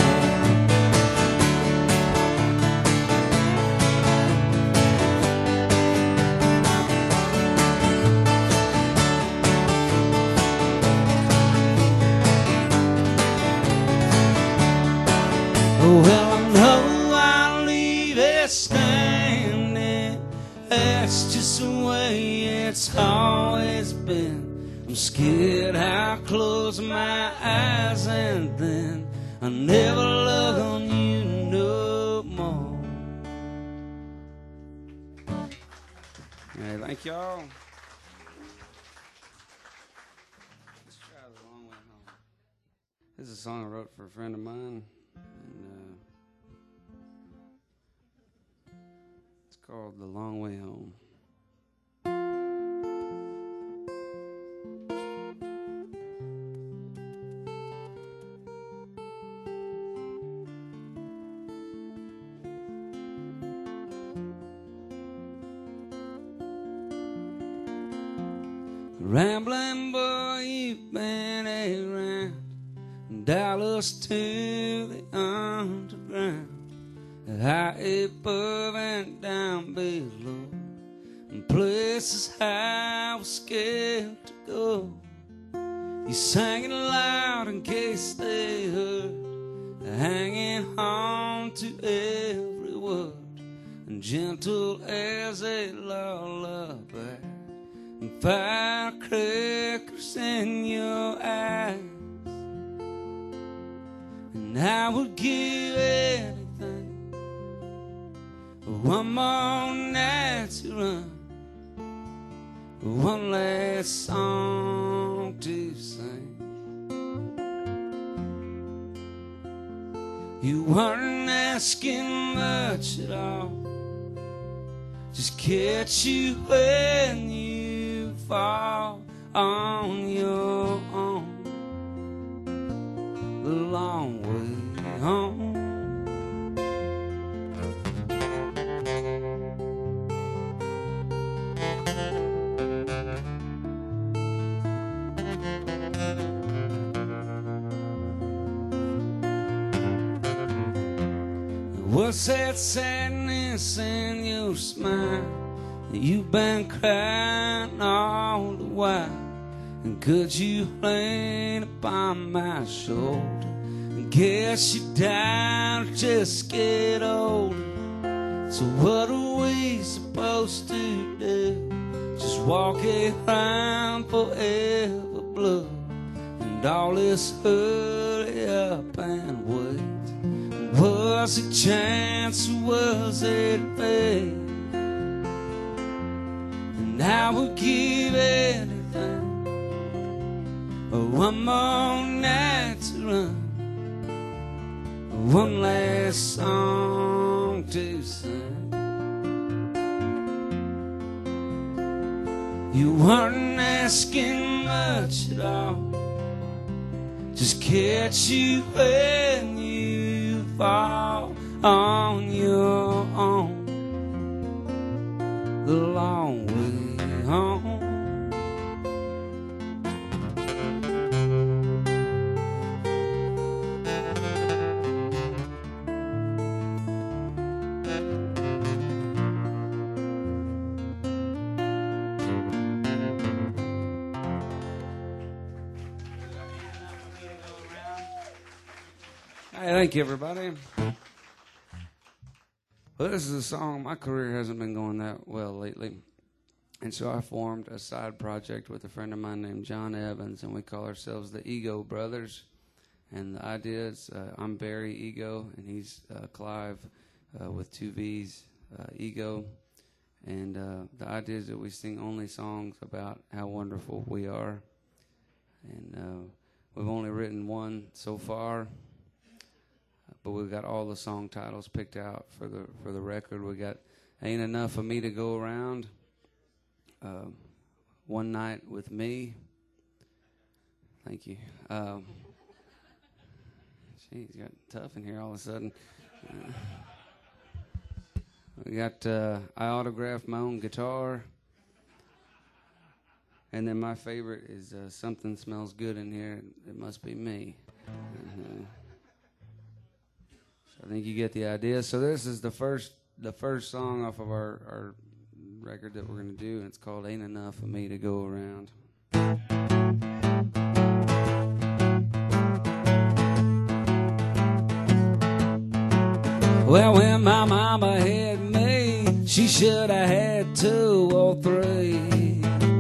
Well, I know I'll leave it standing. That's just the way it's always been. I'm scared I'll close my eyes and then I'll never look on you no more. Hey, thank y'all. Let's try The Long Way Home. This is a song I wrote for a friend of mine, and it's called The Long Way Home. Rambling boy, you've been around Dallas to the underground, high above and down below, and places I was scared to go. You sang it loud in case they heard, hanging on to every word, and gentle as a lullaby, and firecrackers in your eyes. And I would give anything for one more night to run, one last song to sing. You weren't asking much at all, just catch you when you fall on your own, the long way home. What's that sadness in your smile? You've been crying all the while. And could you lean upon my shoulder? And guess you died, just get older. So what are we supposed to do? Just walk around forever blue, and all this hurry up and wait. Was it chance or was it fate? And I would give anything for one more night to run, one last song to sing. You weren't asking much at all, just catch you when you fall on your own, the long way home. Hey, thank you, everybody. Well, this is a song. My career hasn't been going that well lately, and so I formed a side project with a friend of mine named John Evans, and we call ourselves the Ego Brothers. And the idea is I'm Barry Ego, and he's Clive with two V's, Ego. And the idea is that we sing only songs about how wonderful we are. And we've only written one so far, but we've got all the song titles picked out for the record. We got Ain't Enough of Me to Go Around, One Night with Me. Thank you. Geez, got tough in here all of a sudden. We got I Autographed My Own Guitar. And then my favorite is Something Smells Good in Here. It Must Be Me. I think you get the idea. So this is the first song off of our record that we're going to do, and it's called Ain't Enough of Me to Go Around. Well, when my mama had me, she should have had 2 or 3.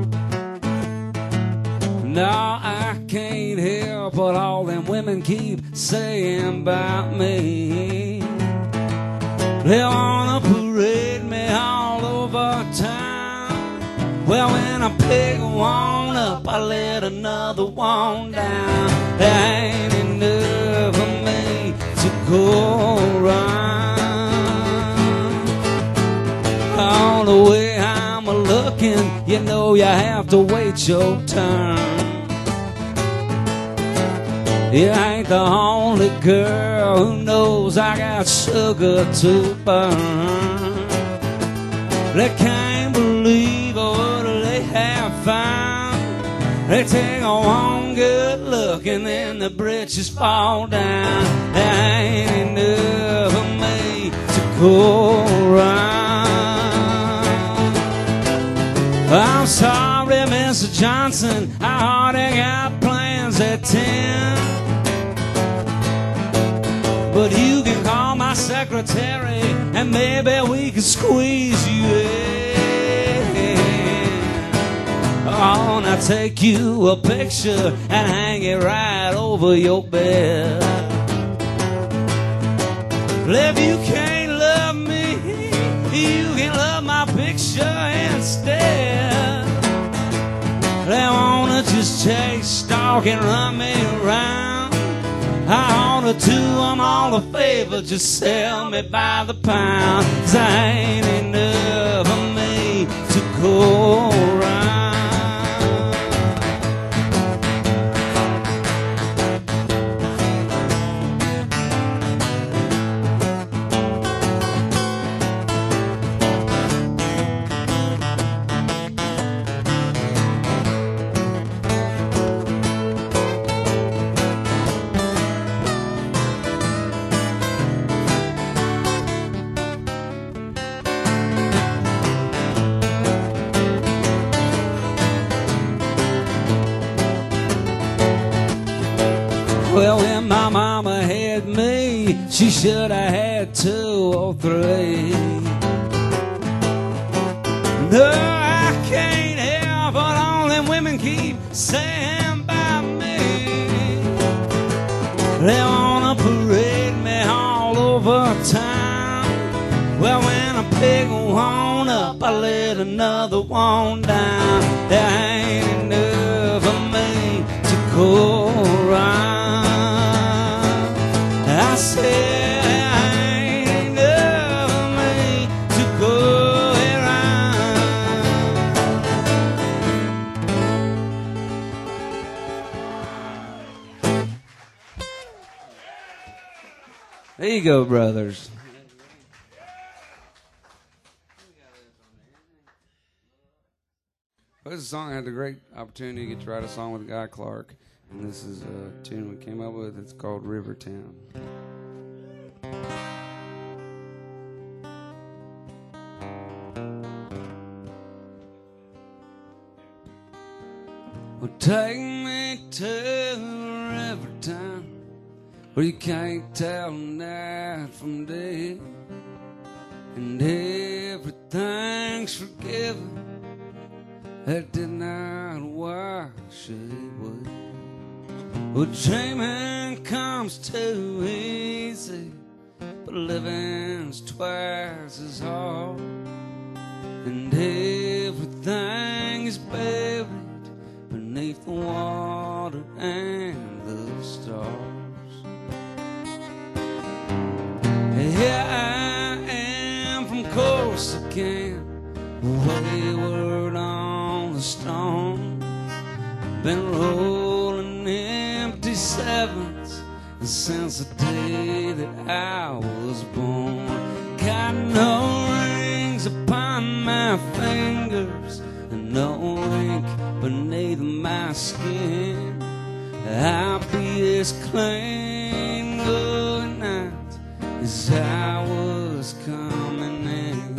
No, I can't help what all them women keep saying about me. They wanna parade me all over town. Well, when I pick one up, I let another one down. There ain't enough of me to go around. All the way I'm looking, you know you have to wait your turn. You ain't the only girl who knows I got sugar to burn. They can't believe what they have found. They take one good look and then the britches fall down. There ain't enough of me to go around. I'm sorry, Mr. Johnson, I already got plans at 10. But you can call my secretary and maybe we can squeeze you in. Oh, now take you a picture and hang it right over your bed. If you can't love me, you can love my picture instead. They wanna just chase, stalk, and run me around. I ought to do them all a favor, just sell me by the pound. 'Cause there ain't enough of me to go around. Well, when my mama had me, she should have had 2 or 3. No, I can't help what all them women keep saying about me. They wanna parade me all over town. Well, when I pick one up, I let another one down. There ain't enough of me to go around. I said there ain't enough of me to go around. There you go, brothers. Well, this song I had the great opportunity to get to write a song with Guy Clark. And this is a tune we came up with. It's called Rivertown. Well, take me to Rivertown, where you can't tell night from day, and everything's forgiven that did not wash away. Well, dreaming comes too easy, but living's twice as hard, and everything is buried beneath the water and the stars. Here I am from Corsica, wayward on the storm, been rolling empty sevens since the day that I was born. Got no rings upon my fingers and no ink beneath my skin. I'll be as clean good night as I was coming in.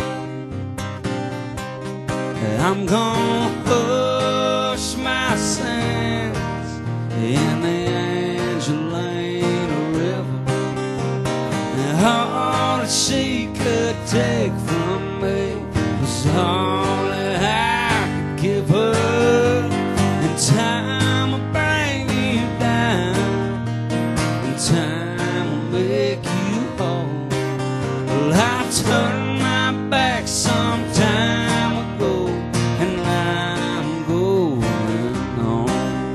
I'm gonna hush my sins in the Angelina River, and all that she could take from me was all that I could give her. And time will bring you down, and time will make you whole. Well, I turned my back some time ago, and I'm going home.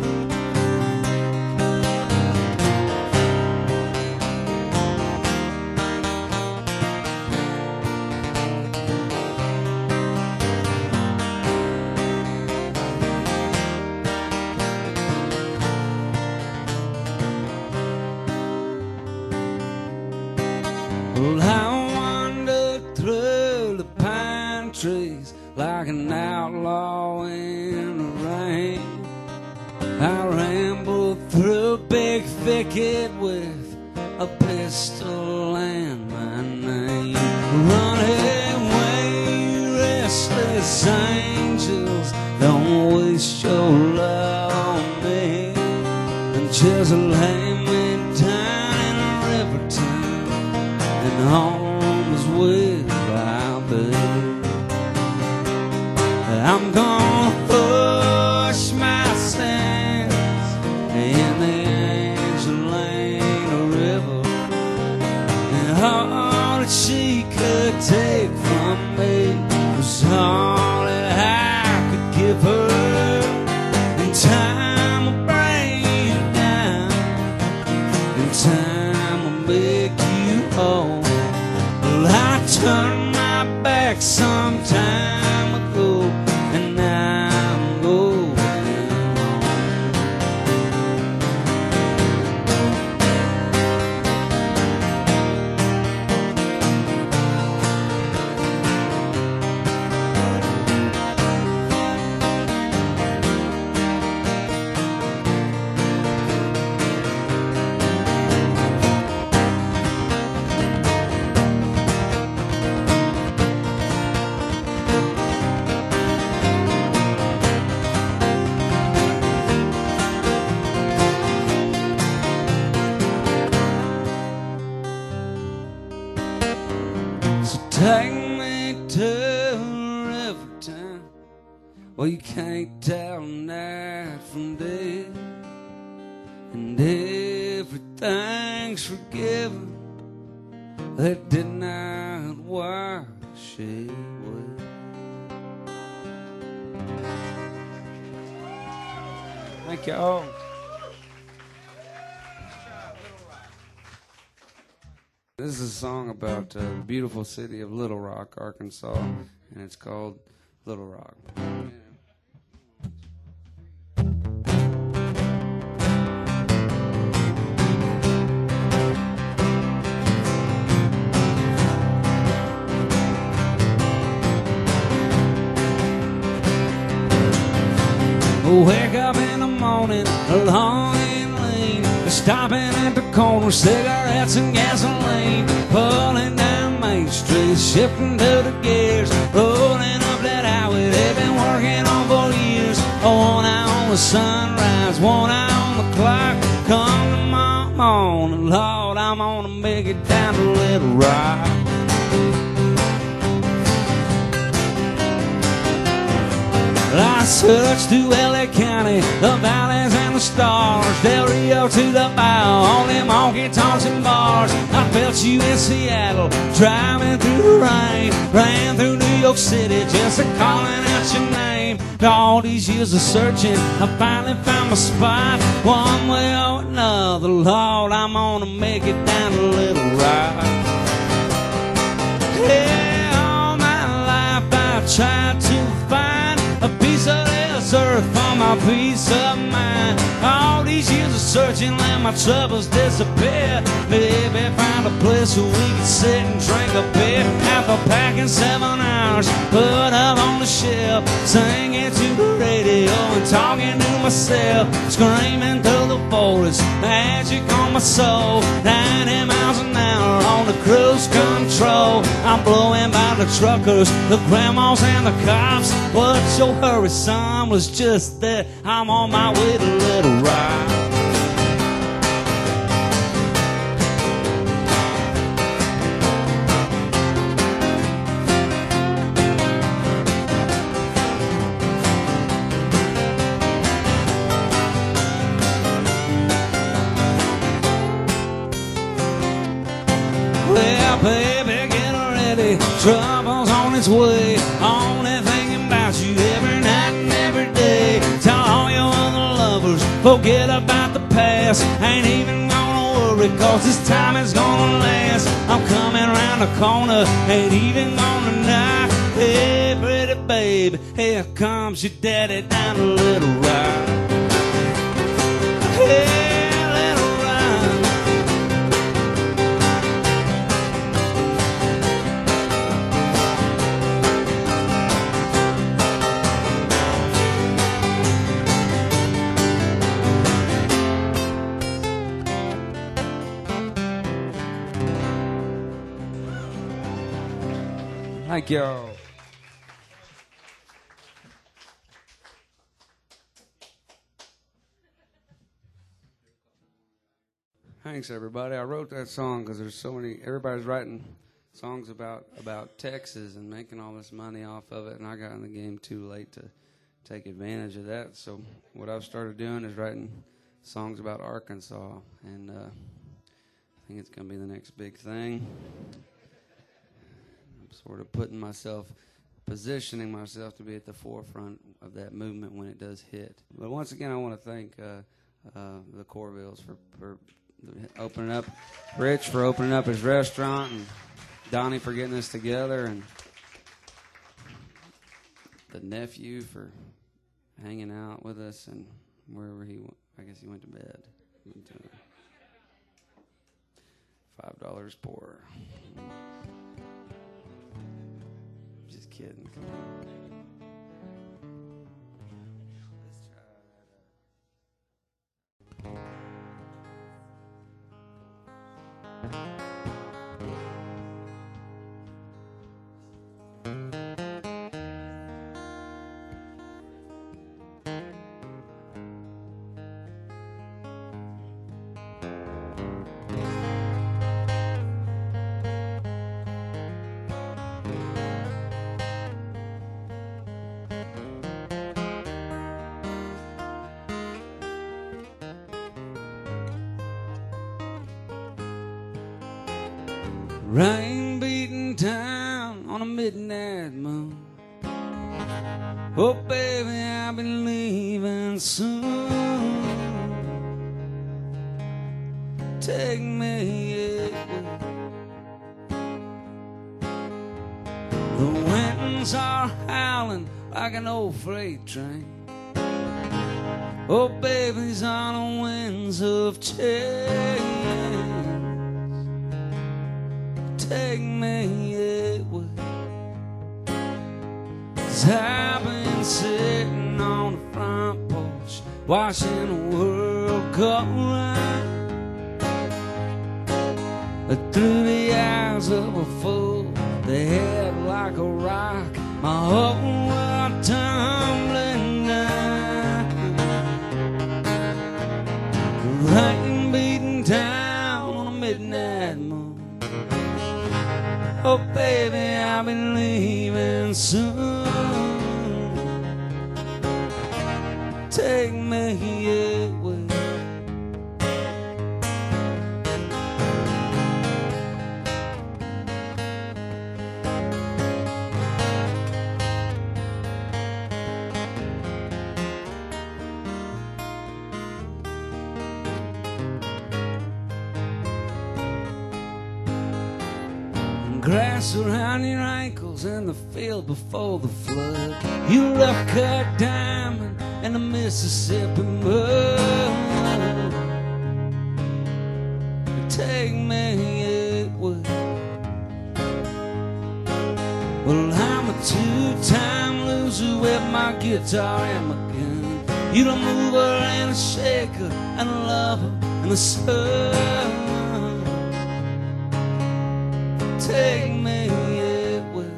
Well, I wandered through the pine trees like an outlaw in the rain. I ramble through a big thicket with a pistol and my name. Running away, restless angels, don't waste your love on me. And just lay me down in Riverton, and home is where I'll be. I'm gonna push my sins in the Angelina River, and all that she could take from me was all that I could give her. And time will bring you down, and time will make you whole. Well, I turned my back some time ago, and now I'm going home. So take me to Riverton, well, you can't tell night from day, and everything's forgiven that did not wash away. Thank you all. This is a song about the beautiful city of Little Rock, Arkansas, and it's called Little Rock. Wake up in the morning, long and lean, stopping at the corner, cigarettes and gasoline, pulling down Main Street, shifting to the gears, rolling up that highway they've been working on for years. One eye on the sunrise, one eye on the clock. Come tomorrow morning, Lord, I'm gonna make it down to Little Rock. I searched through LA County, the valleys and the stars, Del Rio to the bow, all them honky-tonks and bars. I felt you in Seattle, driving through the rain, ran through New York City, just calling out your name. All these years of searching, I finally found my spot. One way or another, Lord, I'm gonna make it down to Little Rock. Yeah, all my life I've tried to find a piece of this earth for my peace of mind. All these years of searching let my troubles disappear. Maybe find a place where we can sit and drink a beer. After packing 7 hours, put up on the shelf, singing to the radio and talking to myself, screaming through the forest, magic on my soul. 90 miles an hour on the cruise control. I'm blowing by the truckers, the grandmas and the cops. What's your hurry, son? Was just that I'm on my way to Little Rock. Well, baby, get ready. Trouble's on its way. Only thinking about you every night and every day. Tell all your other lovers, forget about the past. Ain't even gonna worry, cause this time is gonna last. I'm coming around the corner, ain't even gonna knock. Hey, pretty baby, here comes your daddy down to Little Rock. Hey, Little Rock. Thank y'all. Thanks, everybody. I wrote that song because there's so many. Everybody's writing songs about Texas and making all this money off of it, and I got in the game too late to take advantage of that. So what I've started doing is writing songs about Arkansas, and I think it's going to be the next big thing. I'm sort of positioning myself to be at the forefront of that movement when it does hit. But once again, I want to thank the Corvilles for opening up, Rich for opening up his restaurant, and Donnie for getting us together, and the nephew for hanging out with us, and wherever he went, I guess he went to bed. $5 poor. Just kidding. Come on. Let's try that. Rain beating down on a midnight moon. Oh, baby, I'll be leaving soon. Take me away. The winds are howling like an old freight train. Oh, baby's on the winds of change. Take me away. 'Cause I've been sitting on the front porch watching the world go round. Through the eyes of a fool, the head like a rock, my whole world tumbling down. The rain beating down on a midnight moon. Oh, baby, I'll be leaving soon. Take me away. Grass around your ankles in the field before the flood. You rough-cut diamond in the Mississippi mud. Take me away. Well, I'm a two-time loser with my guitar and my gun. You don't move her and a shaker and a lover in the sun. Take me away.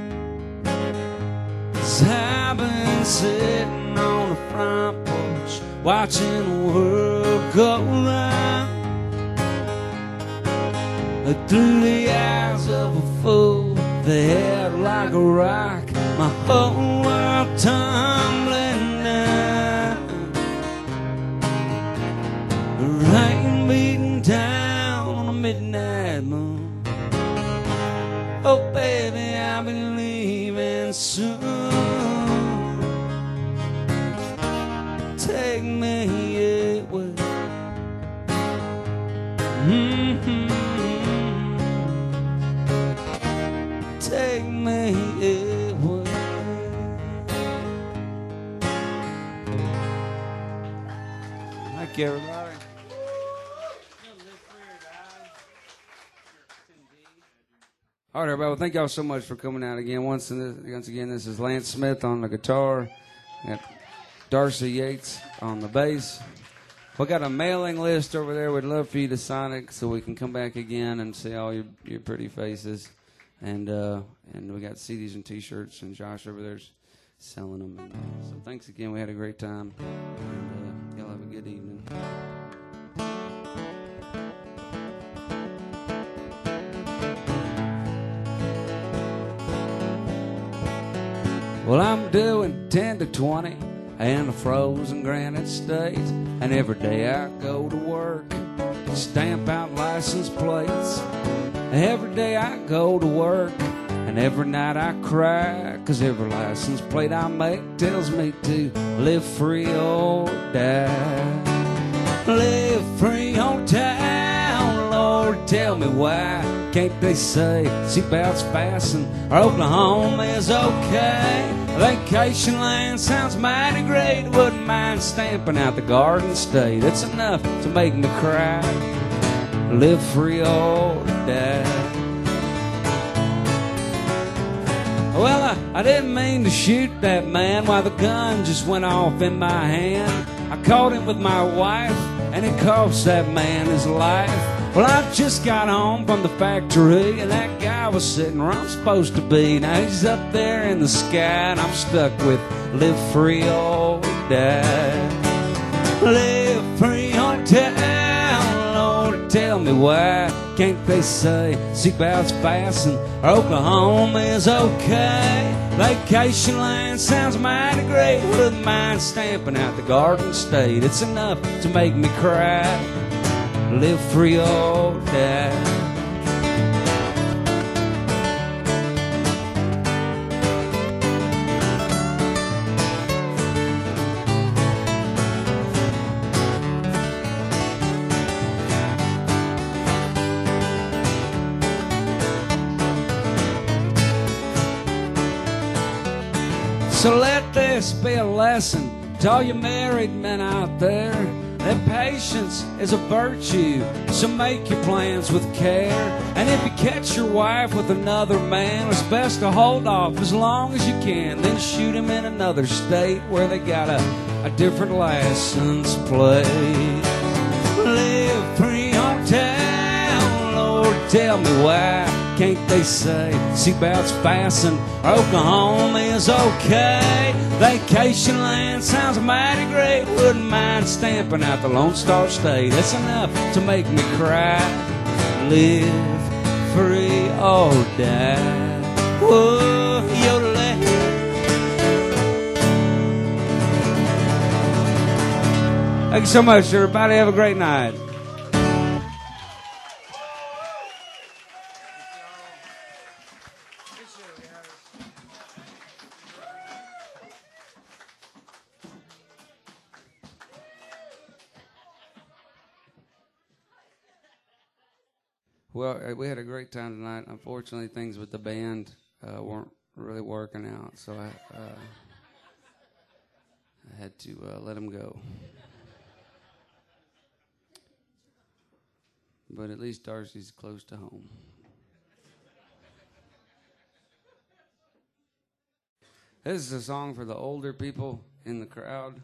'Cause I've been sitting on the front porch watching the world go round. Through the eyes of a fool, the head like a rock, my whole world tumbling down. The rain beating down on a midnight moon. Oh, baby, I'll be leaving soon. Take me away. Take me away. Thank you, everybody. All right, everybody. Well, thank y'all so much for coming out again. Once again, this is Lance Smith on the guitar, and Darcy Yates on the bass. We got a mailing list over there. We'd love for you to sign it so we can come back again and see all your pretty faces. And we got CDs and T-shirts, and Josh over there's selling them. And, so thanks again. We had a great time. And y'all have a good evening. Well, I'm doing 10 to 20 in a frozen granite state, and every day I go to work, stamp out license plates. Every day I go to work, and every night I cry, 'cause every license plate I make tells me to live free or die. Live free or die, Lord, tell me why can't they say seatbelts fasten or Oklahoma is okay? Vacation land sounds mighty great. Wouldn't mind stamping out the Garden State. It's enough to make me cry. Live free or die. Well, I didn't mean to shoot that man while the gun just went off in my hand. I caught him with my wife, and it cost that man his life. Well, I just got home from the factory, and that guy was sitting where I'm supposed to be. Now he's up there in the sky, and I'm stuck with live free or die. Live free or die, Lord, tell me why can't they say seatbelts fasten or Oklahoma is okay? Vacation land sounds mighty great. Wouldn't mind stamping out the Garden State. It's enough to make me cry. Live free or die. So let this be a lesson to all you married men out there, that patience is a virtue, so make your plans with care. And if you catch your wife with another man, it's best to hold off as long as you can, then shoot him in another state where they got a different license plate. Live free on town, Lord, tell me why can't they say seatbelts fasten or Oklahoma is okay? Vacation land sounds mighty great. Wouldn't mind stamping out the Lone Star State. It's enough to make me cry. Live free or die. Whoa, yodelay. Thank you so much, everybody. Have a great night. Well, we had a great time tonight. Unfortunately, things with the band weren't really working out, so I had to let them go. But at least Darcy's close to home. This is a song for the older people in the crowd.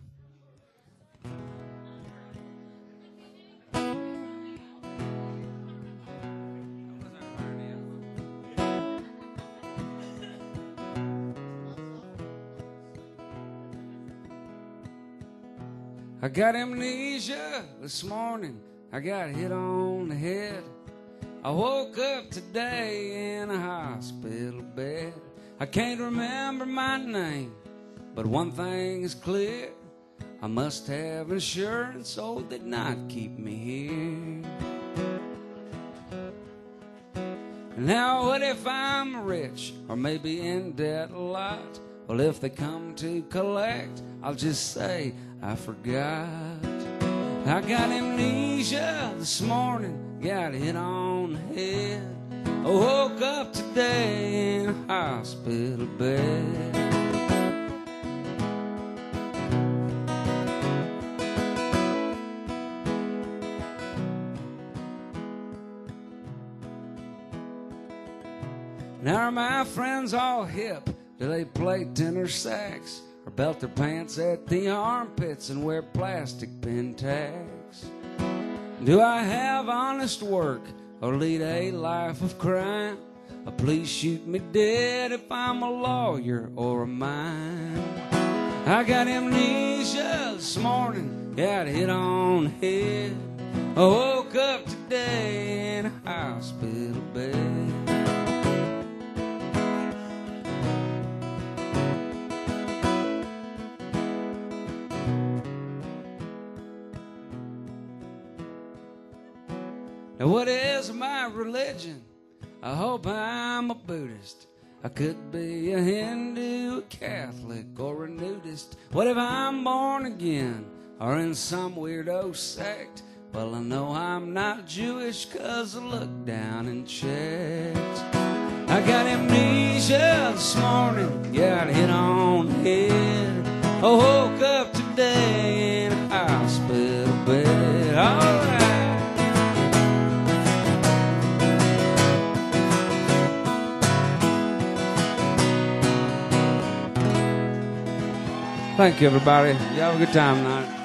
I got amnesia this morning. I got hit on the head. I woke up today in a hospital bed. I can't remember my name, but one thing is clear. I must have insurance, so they did not keep me here. Now what if I'm rich or maybe in debt a lot? Well, if they come to collect, I'll just say I forgot. I got amnesia this morning, got hit on the head. I woke up today in a hospital bed. Now are my friends all hip? Do they play tenor sax or belt their pants at the armpits and wear plastic pin tags? Do I have honest work or lead a life of crime? Please shoot me dead if I'm a lawyer or a mime. I got amnesia this morning, got hit on the head. I woke up today in a hospital bed. Now what is my religion? I hope I'm a Buddhist. I could be a Hindu, a Catholic, or a nudist. What if I'm born again or in some weirdo sect? Well, I know I'm not Jewish 'cause I looked down and checked. I got amnesia this morning, got hit on the head. I woke up today in a hospital bed. All right. Thank you, everybody. You have a good time tonight.